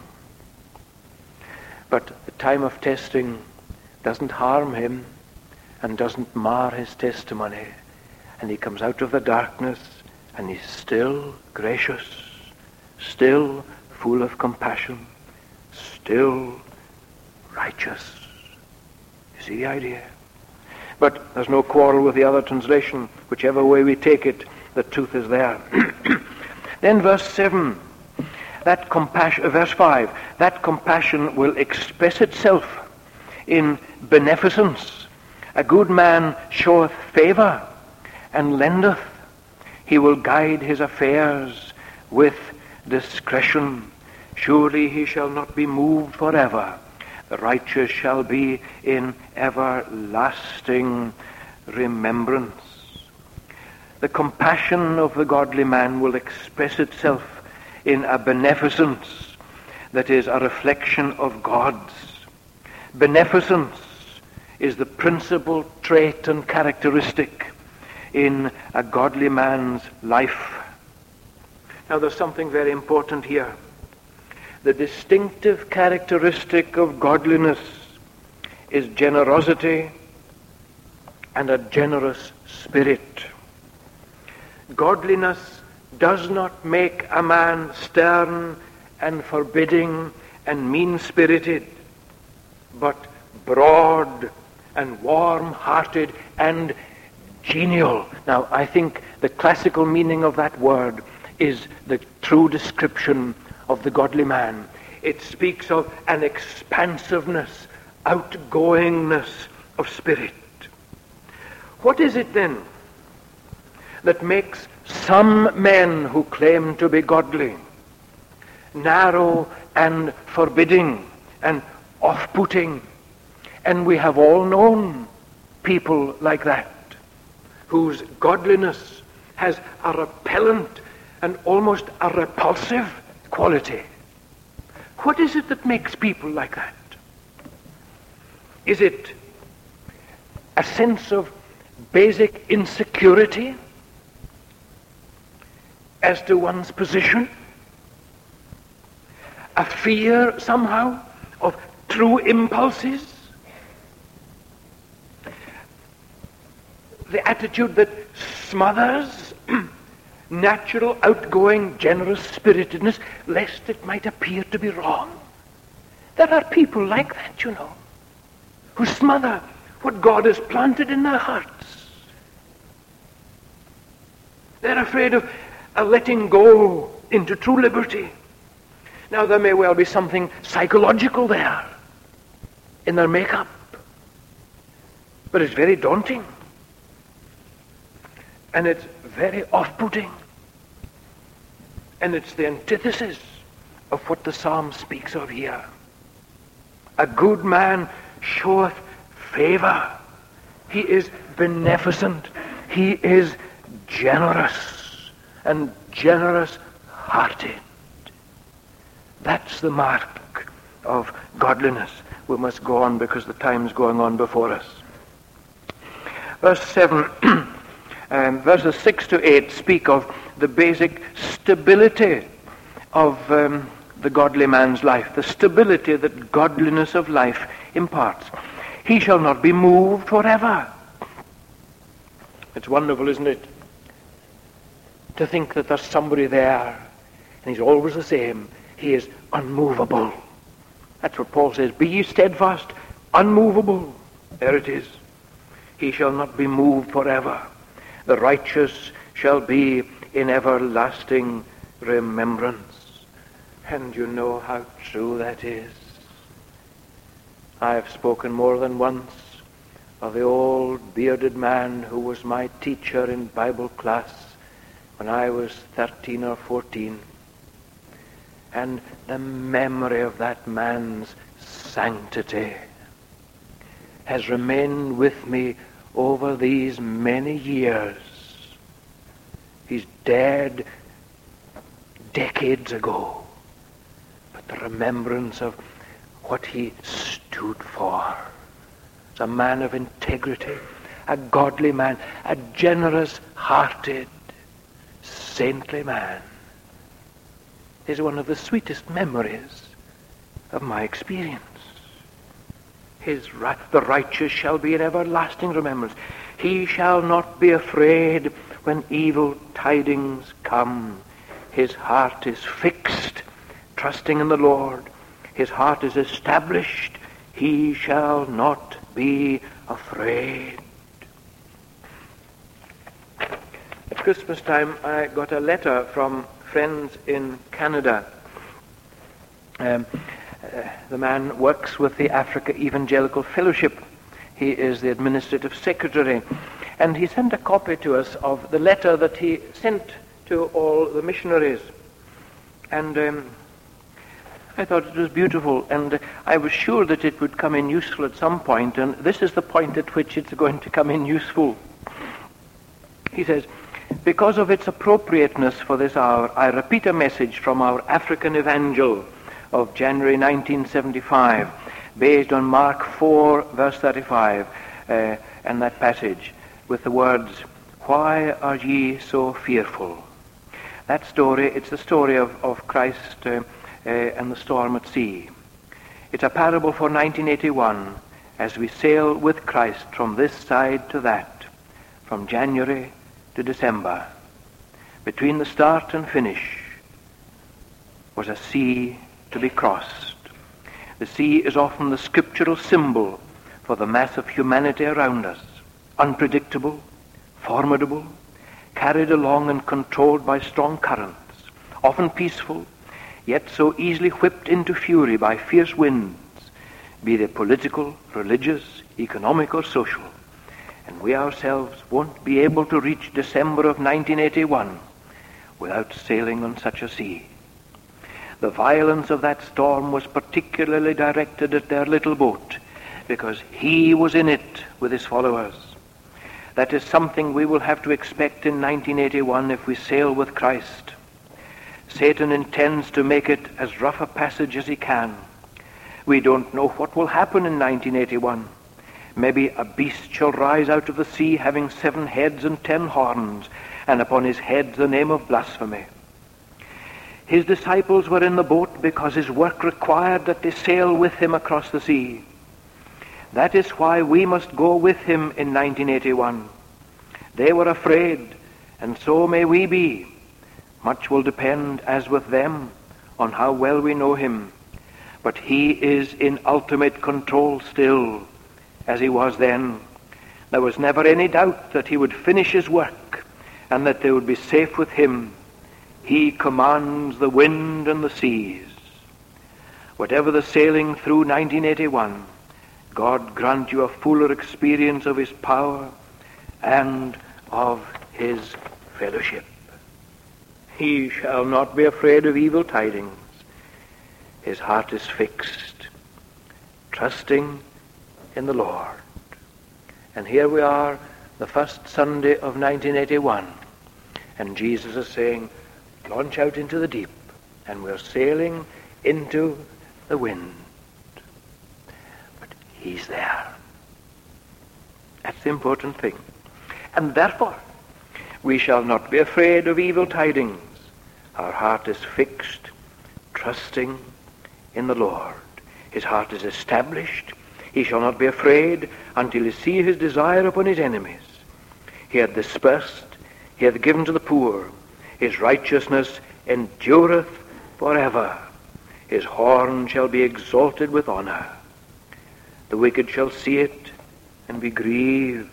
But the time of testing doesn't harm him and doesn't mar his testimony. And he comes out of the darkness and he's still gracious, still full of compassion, still righteous. You see the idea? But there's no quarrel with the other translation. Whichever way we take it, the truth is there. Then verse seven, that compassion, verse five, that compassion will express itself in beneficence. A good man showeth favor and lendeth. He will guide his affairs with discretion. Surely he shall not be moved forever. The righteous shall be in everlasting remembrance. The compassion of the godly man will express itself in a beneficence that is a reflection of God's. Beneficence is the principal trait and characteristic in a godly man's life. Now there's something very important here. The distinctive characteristic of godliness is generosity and a generous spirit. Godliness does not make a man stern and forbidding and mean-spirited, but broad and warm-hearted and genial. Now, I think the classical meaning of that word is the true description of the godly man. It speaks of an expansiveness, outgoingness of spirit. What is it then that makes some men who claim to be godly narrow and forbidding and off-putting? And we have all known people like that, whose godliness has a repellent and almost a repulsive quality. What is it that makes people like that? Is it a sense of basic insecurity as to one's position? A fear somehow of true impulses? The attitude that smothers natural, outgoing, generous spiritedness, lest it might appear to be wrong. There are people like that, you know, who smother what God has planted in their hearts. They're afraid of uh, letting go into true liberty. Now, there may well be something psychological there in their makeup, but it's very daunting. And it's very off-putting. And it's the antithesis of what the psalm speaks of here. A good man showeth favor. He is beneficent. He is generous and generous-hearted. That's the mark of godliness. We must go on because the time's going on before us. Verse seven, um, verses six to eight speak of the basic stability of um, the godly man's life, the stability that godliness of life imparts. He shall not be moved forever. It's wonderful, isn't it, to think that there's somebody there and he's always the same. He is unmovable. That's what Paul says. Be ye steadfast, unmovable. There it is. He shall not be moved forever. The righteous shall be in everlasting remembrance. And you know how true that is. I have spoken more than once of the old bearded man who was my teacher in Bible class when I was thirteen or fourteen. And the memory of that man's sanctity has remained with me over these many years. He's dead decades ago, but the remembrance of what he stood for. As a man of integrity, a godly man, a generous-hearted, saintly man, is one of the sweetest memories of my experience. His right, the righteous shall be in everlasting remembrance. He shall not be afraid when evil tidings come. His heart is fixed, trusting in the Lord. His heart is established. He shall not be afraid. At Christmas time, I got a letter from friends in Canada. Um, uh, the man works with the Africa Evangelical Fellowship. He is the administrative secretary. And he sent a copy to us of the letter that he sent to all the missionaries. And um, I thought it was beautiful, and uh, I was sure that it would come in useful at some point, and this is the point at which it's going to come in useful. He says, because of its appropriateness for this hour, I repeat a message from our African Evangel of January nineteen seventy-five, based on Mark four, verse thirty-five, uh, and that passage, with the words, "Why are ye so fearful? That story, it's the story of, of Christ uh, uh, and the storm at sea. It's a parable for nineteen eighty-one as we sail with Christ from this side to that, from January to December. Between the start and finish was a sea to be crossed. The sea is often the scriptural symbol for the mass of humanity around us, unpredictable, formidable, carried along and controlled by strong currents, often peaceful, yet so easily whipped into fury by fierce winds, be they political, religious, economic, or social. And we ourselves won't be able to reach December of nineteen eighty-one without sailing on such a sea. The violence of that storm was particularly directed at their little boat, because he was in it with his followers. That is something we will have to expect in nineteen eighty-one if we sail with Christ. Satan intends to make it as rough a passage as he can. We don't know what will happen in nineteen eighty-one. Maybe a beast shall rise out of the sea having seven heads and ten horns, and upon his head the name of blasphemy. His disciples were in the boat because his work required that they sail with him across the sea. That is why we must go with him in nineteen eighty-one. They were afraid, and so may we be. Much will depend, as with them, on how well we know him. But he is in ultimate control still, as he was then. There was never any doubt that he would finish his work, and that they would be safe with him. He commands the wind and the seas. Whatever the sailing through nineteen eighty-one, God grant you a fuller experience of his power and of his fellowship. He shall not be afraid of evil tidings. His heart is fixed, trusting in the Lord. And here we are, the first Sunday of nineteen eighty-one, and Jesus is saying, launch out into the deep, and we're sailing into the wind. But he's there. That's the important thing. And therefore, we shall not be afraid of evil tidings. Our heart is fixed, trusting in the Lord. His heart is established. He shall not be afraid until he see his desire upon his enemies. He hath dispersed, he hath given to the poor. His righteousness endureth forever. His horn shall be exalted with honor. The wicked shall see it and be grieved.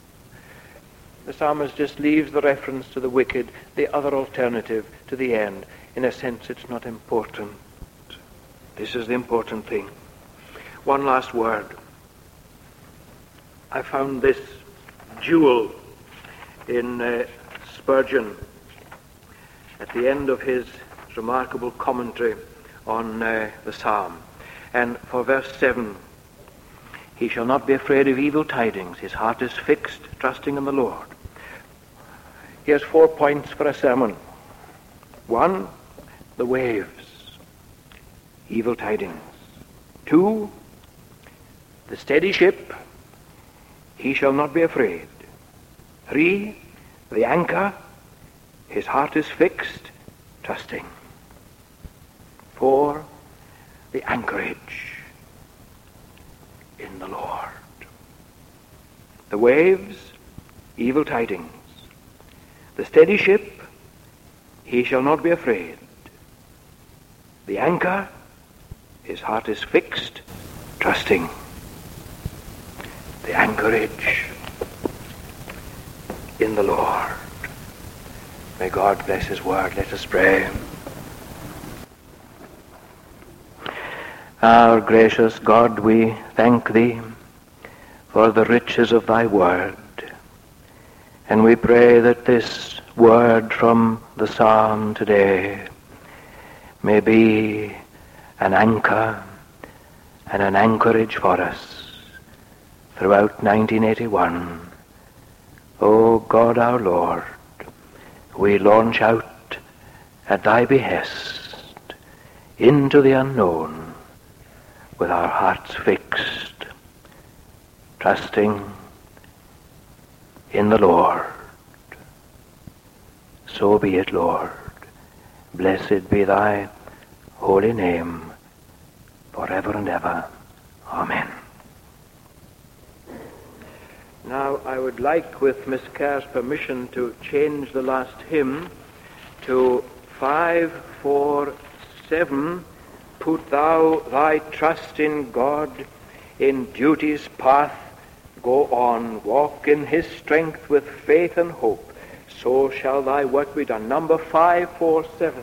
The psalmist just leaves the reference to the wicked, the other alternative, to the end. In a sense, it's not important. This is the important thing. One last word. I found this jewel in uh, Spurgeon at the end of his remarkable commentary on uh, the psalm. And for verse seven, he shall not be afraid of evil tidings. His heart is fixed, trusting in the Lord. Here's four points for a sermon. One, the waves. Evil tidings. Two, the steady ship. He shall not be afraid. Three, the anchor. His heart is fixed, trusting. Four, the anchorage in the Lord. The waves, evil tidings. The steady ship, he shall not be afraid. The anchor, his heart is fixed, trusting. The anchorage in the Lord. May God bless his word. Let us pray. Our gracious God, we thank thee for the riches of thy word. And we pray that this word from the psalm today may be an anchor and an anchorage for us throughout nineteen eighty-one. O God our Lord, we launch out at thy behest into the unknown with our hearts fixed, trusting in the Lord. So be it, Lord. Blessed be thy holy name, forever and ever. Amen. Now I would like, with Miss Kerr's permission, to change the last hymn to five four seven. Put thou thy trust in God, in duty's path go on, walk in his strength with faith and hope, so shall thy work be done. Number five four seven.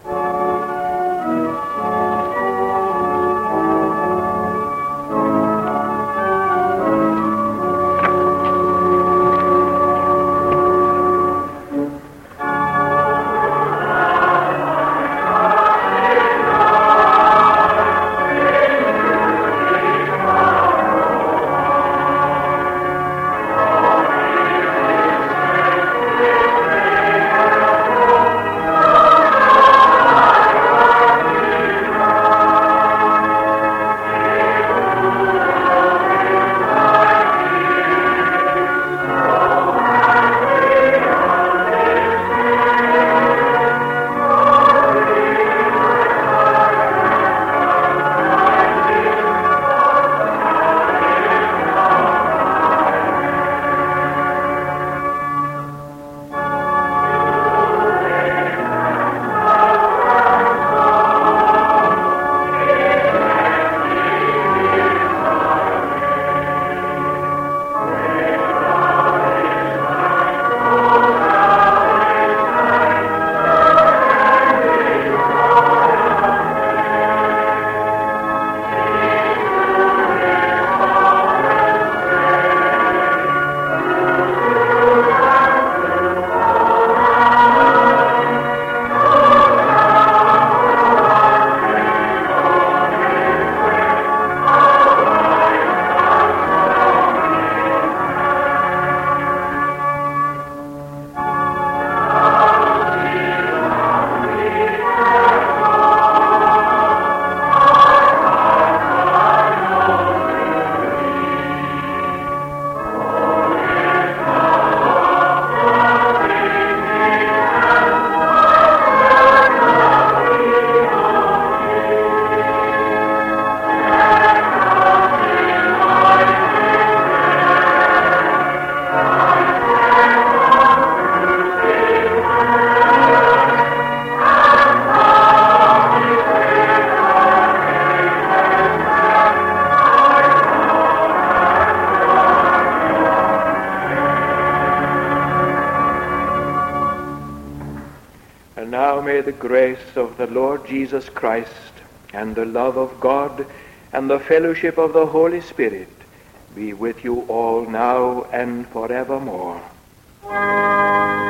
May the grace of the Lord Jesus Christ and the love of God and the fellowship of the Holy Spirit be with you all now and forevermore.